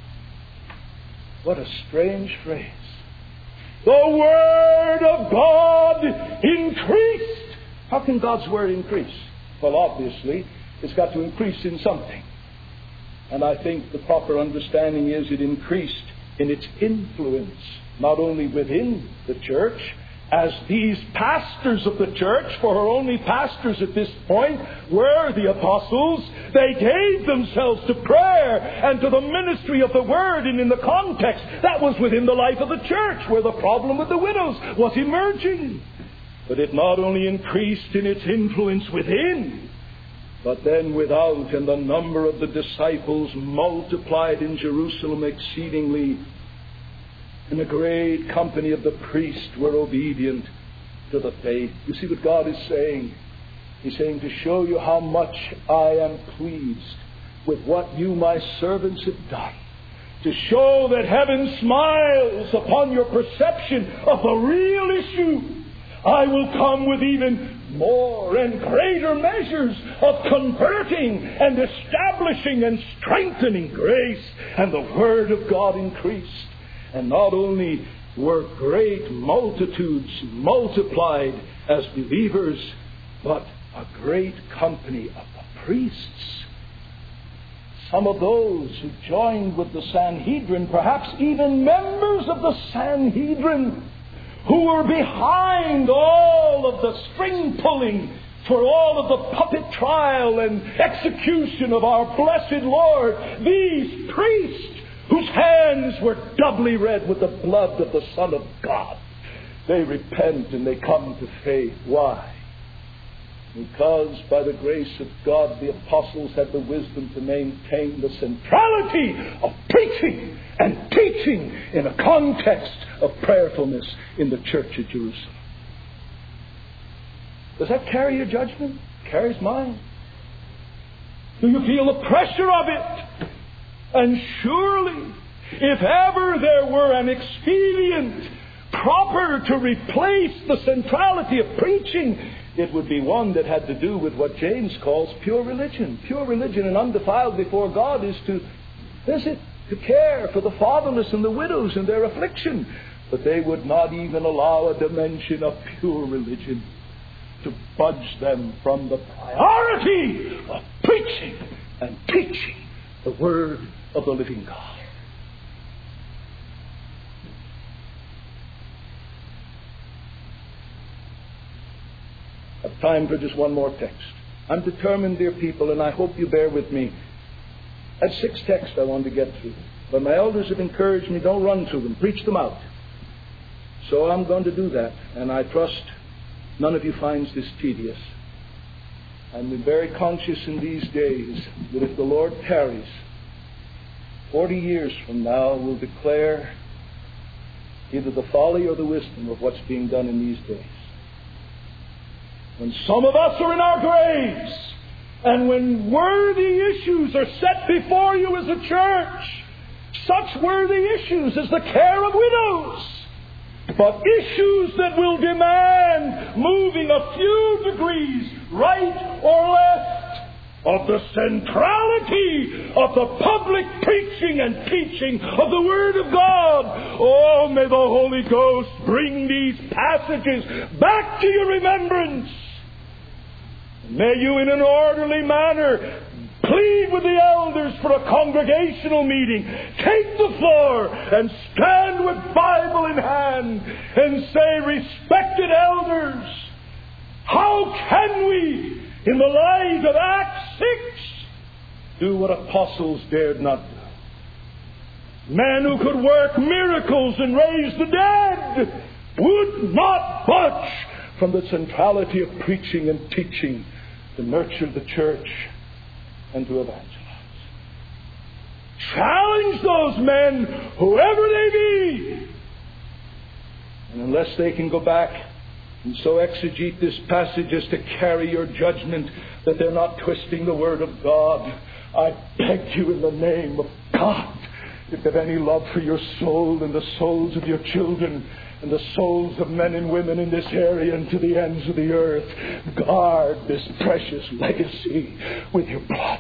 What a strange phrase. The Word of God increased. How can God's Word increase? Well, obviously, it's got to increase in something. And I think the proper understanding is it increased in its influence, not only within the church, as these pastors of the church, for her only pastors at this point were the apostles. They gave themselves to prayer and to the ministry of the Word, and in the context, that was within the life of the church, where the problem with the widows was emerging. But it not only increased in its influence within, but then without, and the number of the disciples multiplied in Jerusalem exceedingly. And a great company of the priests were obedient to the faith. You see what God is saying? He's saying, to show you how much I am pleased with what you, my servants, have done. To show that heaven smiles upon your perception of the real issue, I will come with even more and greater measures of converting and establishing and strengthening grace. And the Word of God increased. And not only were great multitudes multiplied as believers, but a great company of the priests. Some of those who joined with the Sanhedrin, perhaps even members of the Sanhedrin, who were behind all of the string pulling for all of the puppet trial and execution of our blessed Lord, these priests, whose hands were doubly red with the blood of the Son of God, they repent and they come to faith. Why? Because by the grace of God, the apostles had the wisdom to maintain the centrality of preaching and teaching in a context of prayerfulness in the church at Jerusalem. Does that carry your judgment? It carries mine. Do you feel the pressure of it? And surely, if ever there were an expedient proper to replace the centrality of preaching, it would be one that had to do with what James calls pure religion. Pure religion and undefiled before God is to visit, to care for the fatherless and the widows in their affliction. But they would not even allow a dimension of pure religion to budge them from the priority of preaching and teaching the Word of the living God. I have time for just one more text. I'm determined, dear people, and I hope you bear with me. I have 6 texts I want to get through. But my elders have encouraged me, don't run through them, preach them out. So I'm going to do that, and I trust none of you finds this tedious. I'm very conscious in these days that if the Lord tarries, 40 years from now we'll declare either the folly or the wisdom of what's being done in these days. When some of us are in our graves, and when worthy issues are set before you as a church, such worthy issues as the care of widows, but issues that will demand moving a few degrees right or left of the centrality of the public preaching and teaching of the Word of God. Oh, may the Holy Ghost bring these passages back to your remembrance. May you in an orderly manner plead with the elders for a congregational meeting. Take the floor and stand with Bible in hand and say, respected elders, how can we, in the light of Acts 6, do what apostles dared not do? men who could work miracles and raise the dead, would not budge from the centrality of preaching and teaching to nurture the church and to evangelize. Challenge those men, whoever they be. And unless they can go back and so exegete this passage as to carry your judgment that they're not twisting the Word of God, I beg you in the name of God, if you have any love for your soul and the souls of your children and the souls of men and women in this area and to the ends of the earth, guard this precious legacy with your blood.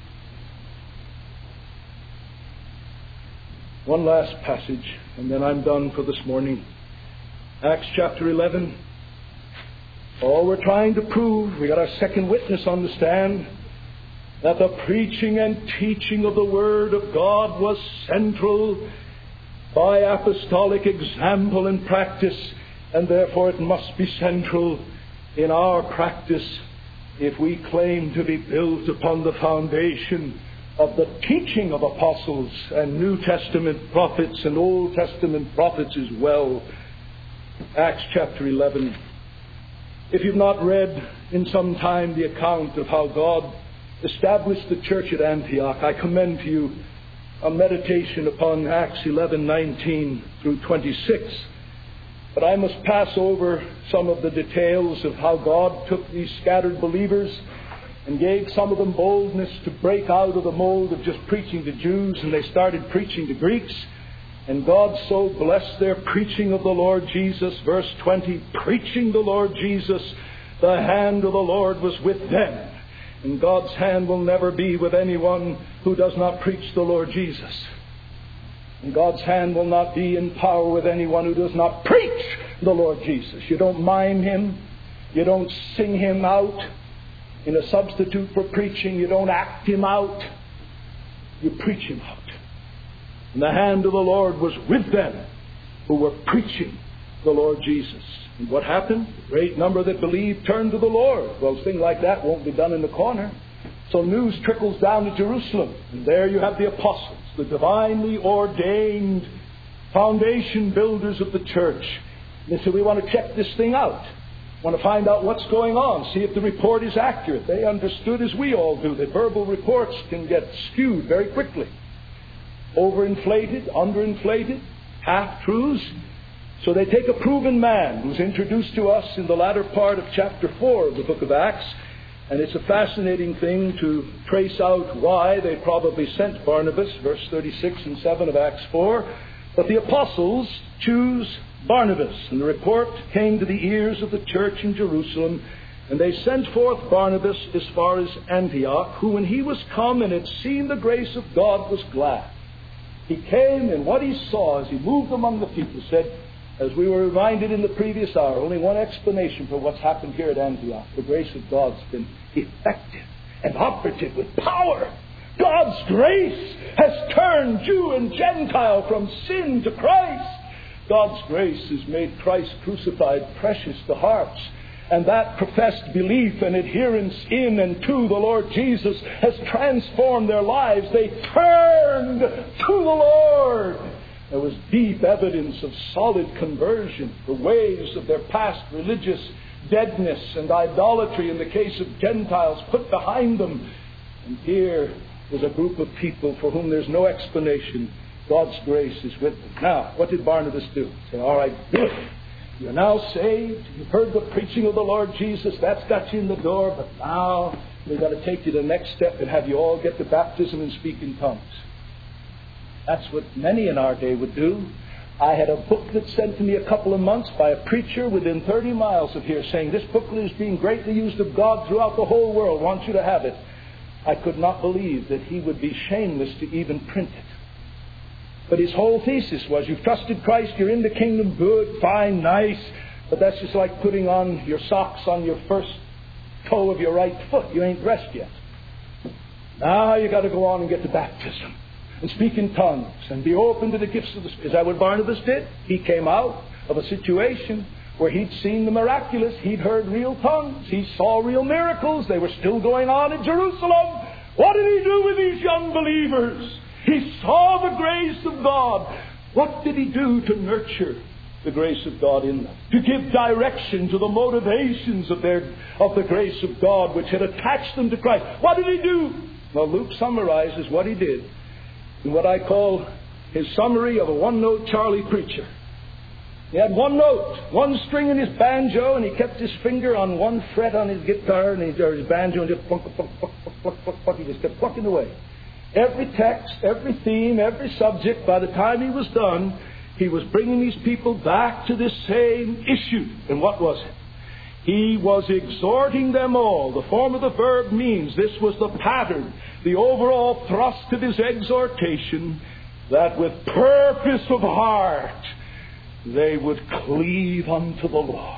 One last passage, and then I'm done for this morning. Acts chapter 11. All we're trying to prove, we got our second witness on the stand, that the preaching and teaching of the Word of God was central by apostolic example and practice, and therefore it must be central in our practice if we claim to be built upon the foundation of the teaching of apostles and New Testament prophets and Old Testament prophets as well. Acts chapter 11. If you've not read in some time the account of how God established the church at Antioch, I commend to you a meditation upon Acts 11:19 through 26. But I must pass over some of the details of how God took these scattered believers and gave some of them boldness to break out of the mold of just preaching to Jews, and they started preaching to Greeks. And God so blessed their preaching of the Lord Jesus. Verse 20, preaching the Lord Jesus, the hand of the Lord was with them. And God's hand will never be with anyone who does not preach the Lord Jesus. And God's hand will not be in power with anyone who does not preach the Lord Jesus. You don't mime Him. You don't sing Him out in a substitute for preaching. You don't act Him out. You preach Him out. And the hand of the Lord was with them who were preaching the Lord Jesus. And what happened? A great number that believed turned to the Lord. Well, a thing like that won't be done in the corner. So news trickles down to Jerusalem. And there you have the apostles, the divinely ordained foundation builders of the church. And they said, we want to check this thing out. We want to find out what's going on. See if the report is accurate. They understood, as we all do, that verbal reports can get skewed very quickly. Overinflated, underinflated, half-truths. So they take a proven man who's introduced to us in the latter part of chapter 4 of the book of Acts. And it's a fascinating thing to trace out why they probably sent Barnabas, verse 36 and 7 of Acts 4. But the apostles choose Barnabas. And the report came to the ears of the church in Jerusalem. And they sent forth Barnabas as far as Antioch, who when he was come and had seen the grace of God was glad. He came, and what he saw as he moved among the people said, as we were reminded in the previous hour, only one explanation for what's happened here at Antioch. The grace of God's been effective and operative with power. God's grace has turned Jew and Gentile from sin to Christ. God's grace has made Christ crucified precious to hearts. And that professed belief and adherence in and to the Lord Jesus has transformed their lives. They turned to the Lord. There was deep evidence of solid conversion. The waves of their past religious deadness and idolatry in the case of Gentiles put behind them. And here was a group of people for whom there's no explanation. God's grace is with them. Now, what did Barnabas do? Say, all right, good. You're now saved. You've heard the preaching of the Lord Jesus. That's got you in the door. But now we've got to take you to the next step and have you all get the baptism and speak in tongues. That's what many in our day would do. I had a booklet sent to me a couple of months by a preacher within 30 miles of here saying, this booklet is being greatly used of God throughout the whole world. I want you to have it. I could not believe that he would be shameless to even print it. But his whole thesis was, you've trusted Christ, you're in the kingdom, good, fine, nice, but that's just like putting on your socks on your first toe of your right foot. You ain't dressed yet. Now you got to go on and get the baptism and speak in tongues and be open to the gifts of the Spirit. Is that what Barnabas did? He came out of a situation where he'd seen the miraculous. He'd heard real tongues. He saw real miracles. They were still going on in Jerusalem. What did he do with these young believers? He saw the grace of God. What did he do to nurture the grace of God in them? To give direction to the motivations of the grace of God which had attached them to Christ. What did he do? Well, Luke summarizes what he did in what I call his summary of a one-note Charlie preacher. He had one note, one string in his banjo, and he kept his finger on one fret on his guitar or his banjo, and just pluck, pluck, pluck, pluck, pluck, pluck, pluck. He just kept plucking away. Every text, every theme, every subject, by the time he was done, he was bringing these people back to this same issue. And what was it? He was exhorting them all. The form of the verb means this was the pattern, the overall thrust of his exhortation, that with purpose of heart they would cleave unto the Lord.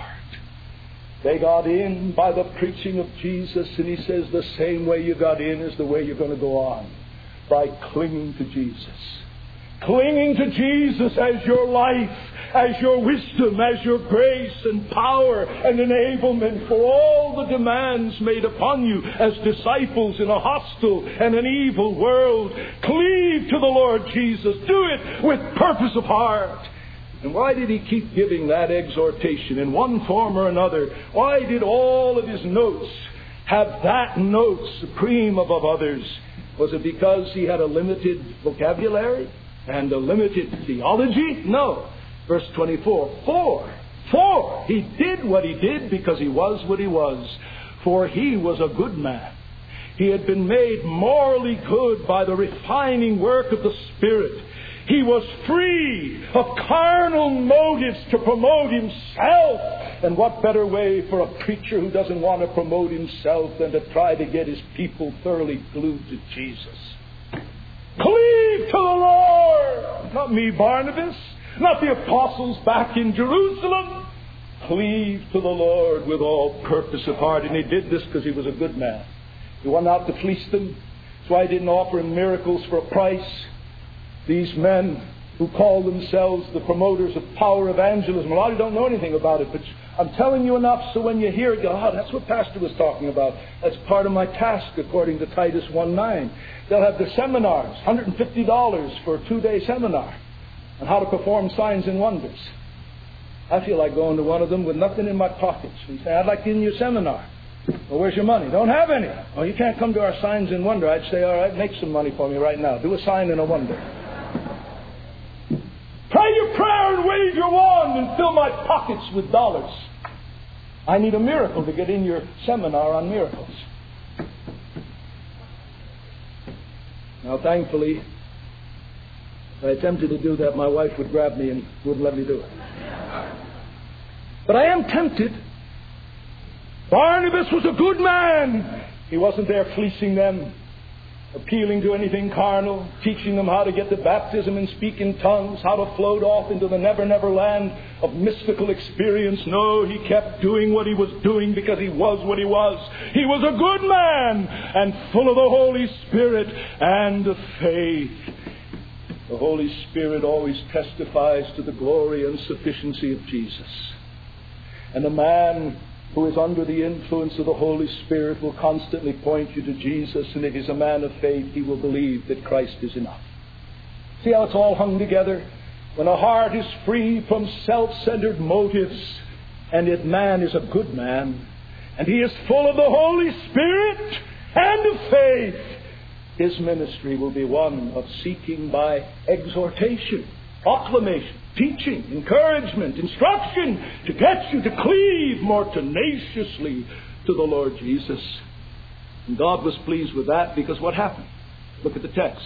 They got in by the preaching of Jesus, and he says the same way you got in is the way you're going to go on, by clinging to Jesus. Clinging to Jesus as your life, as your wisdom, as your grace and power and enablement for all the demands made upon you as disciples in a hostile and an evil world. Cleave to the Lord Jesus. Do it with purpose of heart. And why did he keep giving that exhortation in one form or another? Why did all of his notes have that note supreme above others? Was it because he had a limited vocabulary and a limited theology? No. Verse 24. For he did what he did because he was what he was. For he was a good man. He had been made morally good by the refining work of the Spirit. He was free of carnal motives to promote himself. And what better way for a preacher who doesn't want to promote himself than to try to get his people thoroughly glued to Jesus? Cleave to the Lord! Not me, Barnabas. Not the apostles back in Jerusalem. Cleave to the Lord with all purpose of heart. And he did this because he was a good man. He wasn't out to fleece them. That's why he didn't offer them miracles for a price. These men who call themselves the promoters of power evangelism, a lot of you don't know anything about it, but I'm telling you enough so when you hear it, go, oh, that's what Pastor was talking about. That's part of my task according to Titus 1:9. They'll have the seminars, $150 for a 2-day seminar on how to perform signs and wonders. I feel like going to one of them with nothing in my pockets and saying, I'd like to give you a seminar. Well, where's your money? Don't have any. Oh, you can't come to our signs and wonder. I'd say, all right, make some money for me right now. Do a sign and a wonder. Pray your prayer and wave your wand and fill my pockets with dollars. I need a miracle to get in your seminar on miracles. Now, thankfully, if I attempted to do that, my wife would grab me and wouldn't let me do it. But I am tempted. Barnabas was a good man. He wasn't there fleecing them, appealing to anything carnal, teaching them how to get the baptism and speak in tongues, how to float off into the never land of mystical experience. No, he kept doing what he was doing because he was what he was. He was a good man and full of the Holy Spirit and of faith. The Holy Spirit always testifies to the glory and sufficiency of Jesus. And a man who is under the influence of the Holy Spirit will constantly point you to Jesus, and if he's a man of faith, he will believe that Christ is enough. See how it's all hung together? When a heart is free from self-centered motives, and if man is a good man, and he is full of the Holy Spirit and of faith, his ministry will be one of seeking by exhortation, proclamation, teaching, encouragement, instruction to get you to cleave more tenaciously to the Lord Jesus. And God was pleased with that because what happened? Look at the text.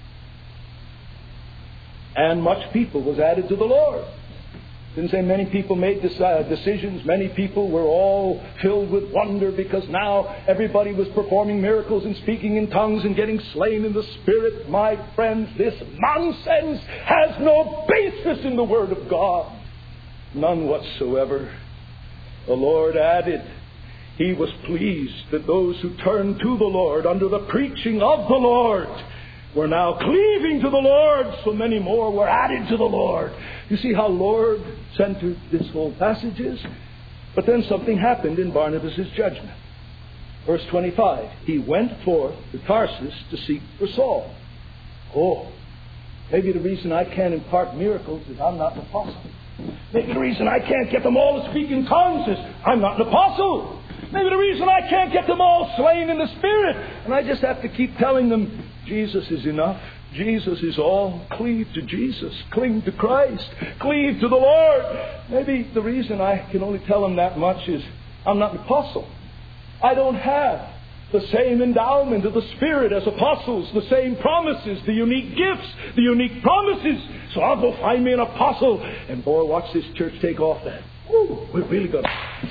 And much people was added to the Lord. Didn't say many people made decisions. Many people were all filled with wonder because now everybody was performing miracles and speaking in tongues and getting slain in the Spirit. My friends, this nonsense has no basis in the Word of God. None whatsoever. The Lord added. He was pleased that those who turned to the Lord under the preaching of the Lord were now cleaving to the Lord, so many more were added to the Lord. You see how Lord-centered this whole passage is? But then something happened in Barnabas' judgment. Verse 25, he went forth to Tarsus to seek for Saul. Oh, maybe the reason I can't impart miracles is I'm not an apostle. Maybe the reason I can't get them all to speak in tongues is I'm not an apostle. Maybe the reason I can't get them all slain in the Spirit, and I just have to keep telling them, Jesus is enough. Jesus is all. Cleave to Jesus. Cling to Christ. Cleave to the Lord. Maybe the reason I can only tell them that much is I'm not an apostle. I don't have the same endowment of the Spirit as apostles, the same promises, the unique gifts, the unique promises. So I'll go find me an apostle. And boy, watch this church take off then. Ooh, we're really going to...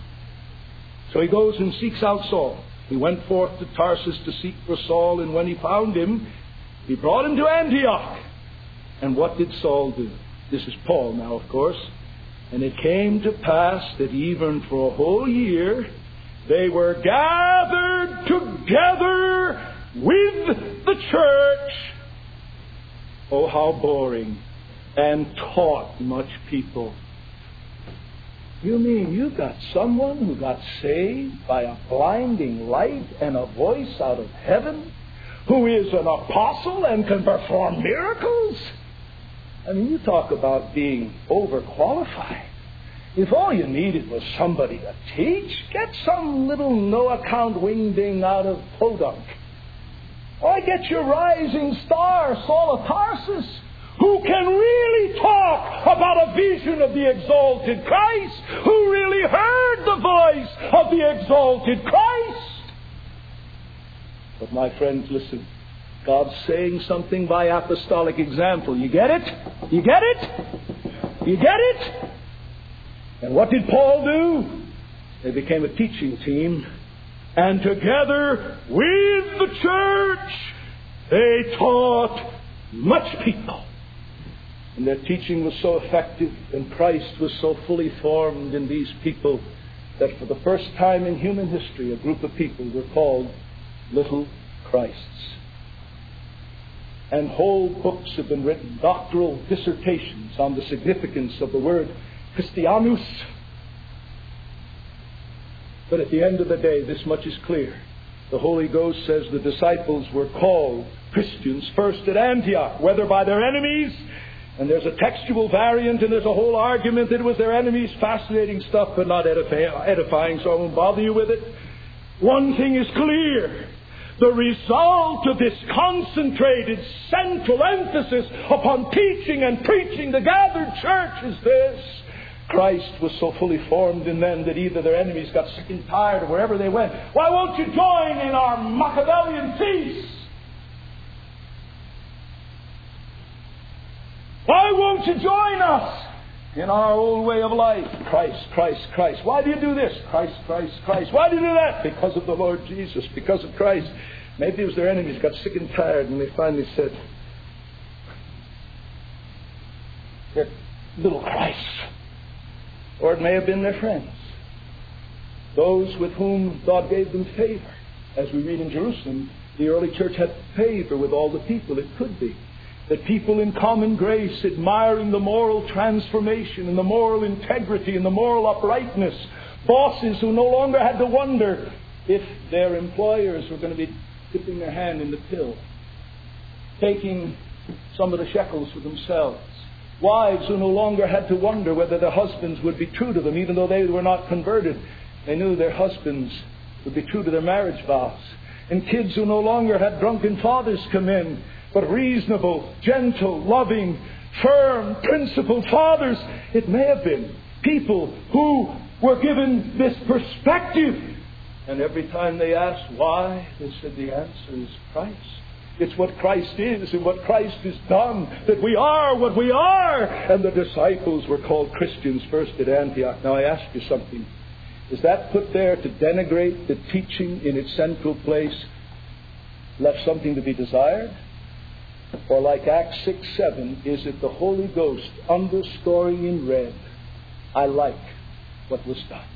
So he goes and seeks out Saul. He went forth to Tarsus to seek for Saul, and when he found him, he brought him to Antioch. And what did Saul do? This is Paul now, of course. And it came to pass that even for a whole year, they were gathered together with the church. Oh, how boring. And taught much people. You mean you got someone who got saved by a blinding light and a voice out of heaven, who is an apostle and can perform miracles? I mean, you talk about being overqualified. If all you needed was somebody to teach, get some little no-account wingding out of Podunk. Or get your rising star, Saul of Tarsus, who can really talk about a vision of the exalted Christ, who really heard the voice of the exalted Christ. But my friends, listen. God's saying something by apostolic example. You get it? You get it? You get it? And what did Paul do? They became a teaching team. And together with the church, they taught much people. And their teaching was so effective, and Christ was so fully formed in these people, that for the first time in human history, a group of people were called little Christs. And whole books have been written, doctoral dissertations on the significance of the word Christianus. But at the end of the day, this much is clear. The Holy Ghost says the disciples were called Christians first at Antioch, whether by their enemies, and there's a textual variant, and there's a whole argument that it was their enemies. Fascinating stuff, but not edifying, so I won't bother you with it. One thing is clear. The result of this concentrated central emphasis upon teaching and preaching the gathered church is this. Christ was so fully formed in them that either their enemies got sick and tired or wherever they went. Why won't you join in our Machiavellian feast? Why won't you join us in our old way of life? Christ, Christ, Christ. Why do you do this? Christ, Christ, Christ. Why do you do that? Because of the Lord Jesus, because of Christ. Maybe it was their enemies got sick and tired, and they finally said, they're little Christ. Or it may have been their friends, those with whom God gave them favor. As we read in Jerusalem, the early church had favor with all the people. It could be that people in common grace, admiring the moral transformation and the moral integrity and the moral uprightness, bosses who no longer had to wonder if their employers were going to be dipping their hand in the till, taking some of the shekels for themselves, wives who no longer had to wonder whether their husbands would be true to them, even though they were not converted. They knew their husbands would be true to their marriage vows. And kids who no longer had drunken fathers come in, but reasonable, gentle, loving, firm, principled fathers. It may have been people who were given this perspective. And every time they asked why, they said the answer is Christ. It's what Christ is and what Christ has done, that we are what we are. And the disciples were called Christians first at Antioch. Now I ask you something. Is that put there to denigrate the teaching in its central place, left something to be desired? Or like Acts 6:7, is it the Holy Ghost underscoring in red, I like what was done?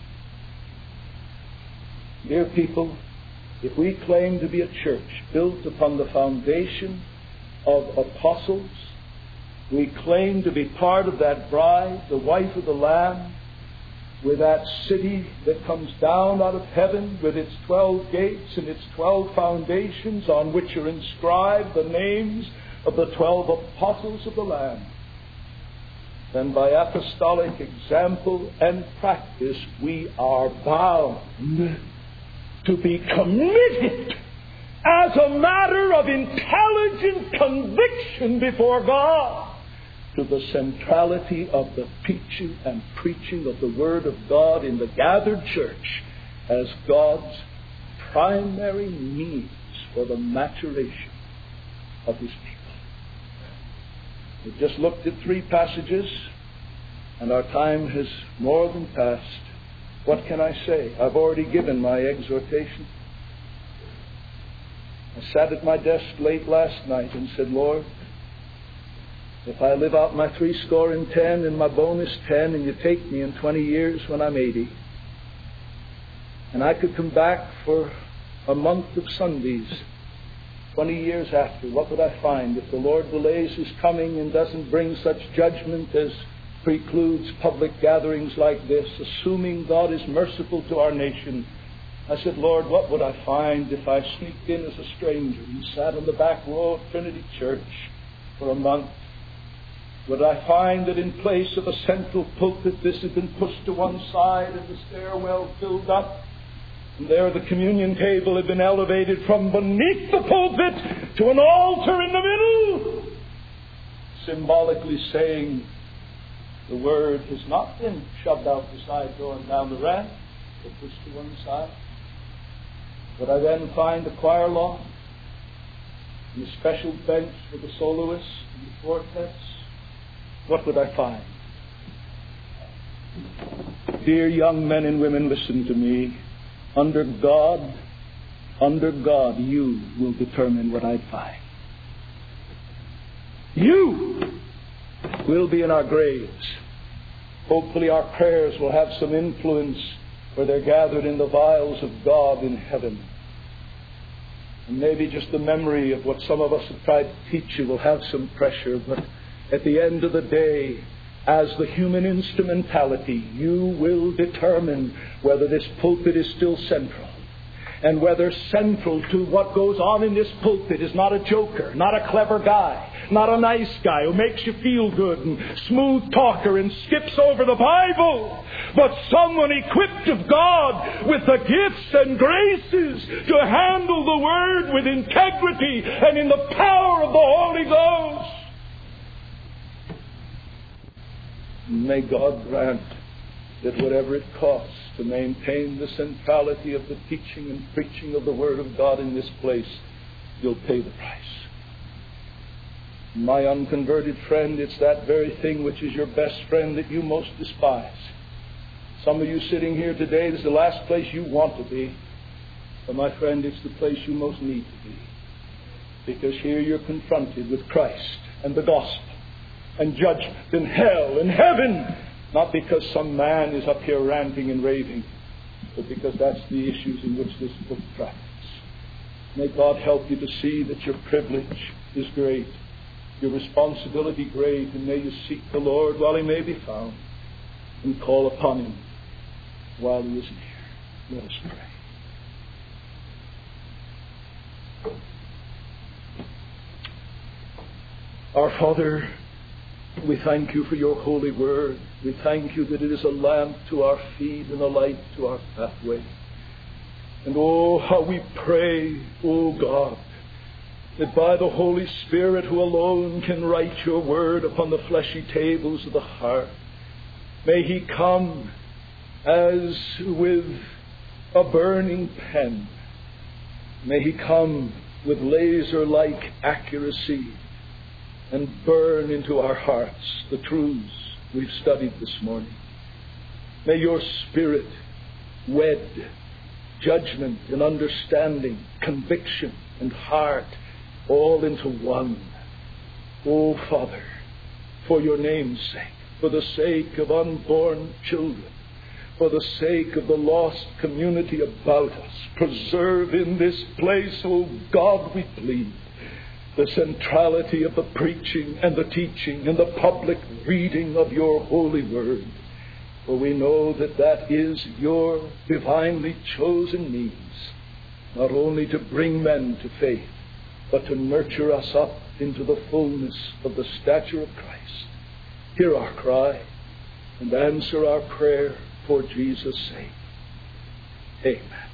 Dear people, if we claim to be a church built upon the foundation of apostles, we claim to be part of that bride, the wife of the Lamb, with that city that comes down out of heaven with its 12 gates and its 12 foundations on which are inscribed the names of the 12 apostles of the Lamb, then by apostolic example and practice we are bound to be committed as a matter of intelligent conviction before God to the centrality of the teaching and preaching of the Word of God in the gathered church as God's primary means for the maturation of His people. We've just looked at 3 passages, and our time has more than passed. What can I say? I've already given my exhortation. I sat at my desk late last night and said, Lord, if I live out my 70 and my bonus 10, and you take me in 20 years when I'm 80, and I could come back for a month of Sundays 20 years after, what would I find if the Lord delays His coming and doesn't bring such judgment as precludes public gatherings like this, assuming God is merciful to our nation? I said, Lord, what would I find if I sneaked in as a stranger and sat on the back row of Trinity Church for a month? Would I find that in place of a central pulpit, this had been pushed to one side and the stairwell filled up, and there the communion table had been elevated from beneath the pulpit to an altar in the middle, symbolically saying the Word has not been shoved out the side door and down the ramp, but pushed to one side? Would I then find a choir loft and a special bench for the soloists and the quartets? What would I find? Dear young men and women, listen to me. Under God, you will determine what I find. You will be in our graves. Hopefully our prayers will have some influence, for they're gathered in the vials of God in heaven. And maybe just the memory of what some of us have tried to teach you will have some pressure, but at the end of the day, as the human instrumentality, you will determine whether this pulpit is still central, and whether central to what goes on in this pulpit is not a joker, not a clever guy, not a nice guy who makes you feel good and smooth talker and skips over the Bible, but someone equipped of God with the gifts and graces to handle the Word with integrity and in the power of the Holy Ghost. May God grant that whatever it costs to maintain the centrality of the teaching and preaching of the Word of God in this place, you'll pay the price. My unconverted friend, it's that very thing which is your best friend that you most despise. Some of you sitting here today, this is the last place you want to be. But my friend, it's the place you most need to be. Because here you're confronted with Christ and the gospel and judgment and hell and heaven, not because some man is up here ranting and raving, but because that's the issues in which this book tracks. May God help you to see that your privilege is great, your responsibility great, and may you seek the Lord while He may be found and call upon Him while He is near. Let us pray. Our Father, we thank You for Your holy word. We thank You that it is a lamp to our feet and a light to our pathway. And oh, how we pray, oh God, that by the Holy Spirit, who alone can write Your word upon the fleshy tables of the heart, may He come as with a burning pen. May He come with laser-like accuracy and burn into our hearts the truths we've studied this morning. May Your Spirit wed judgment and understanding, conviction and heart all into one. Oh, Father, for Your name's sake, for the sake of unborn children, for the sake of the lost community about us, preserve in this place, oh God, we plead, the centrality of the preaching and the teaching and the public reading of Your holy word. For we know that that is Your divinely chosen means, not only to bring men to faith, but to nurture us up into the fullness of the stature of Christ. Hear our cry and answer our prayer for Jesus' sake. Amen.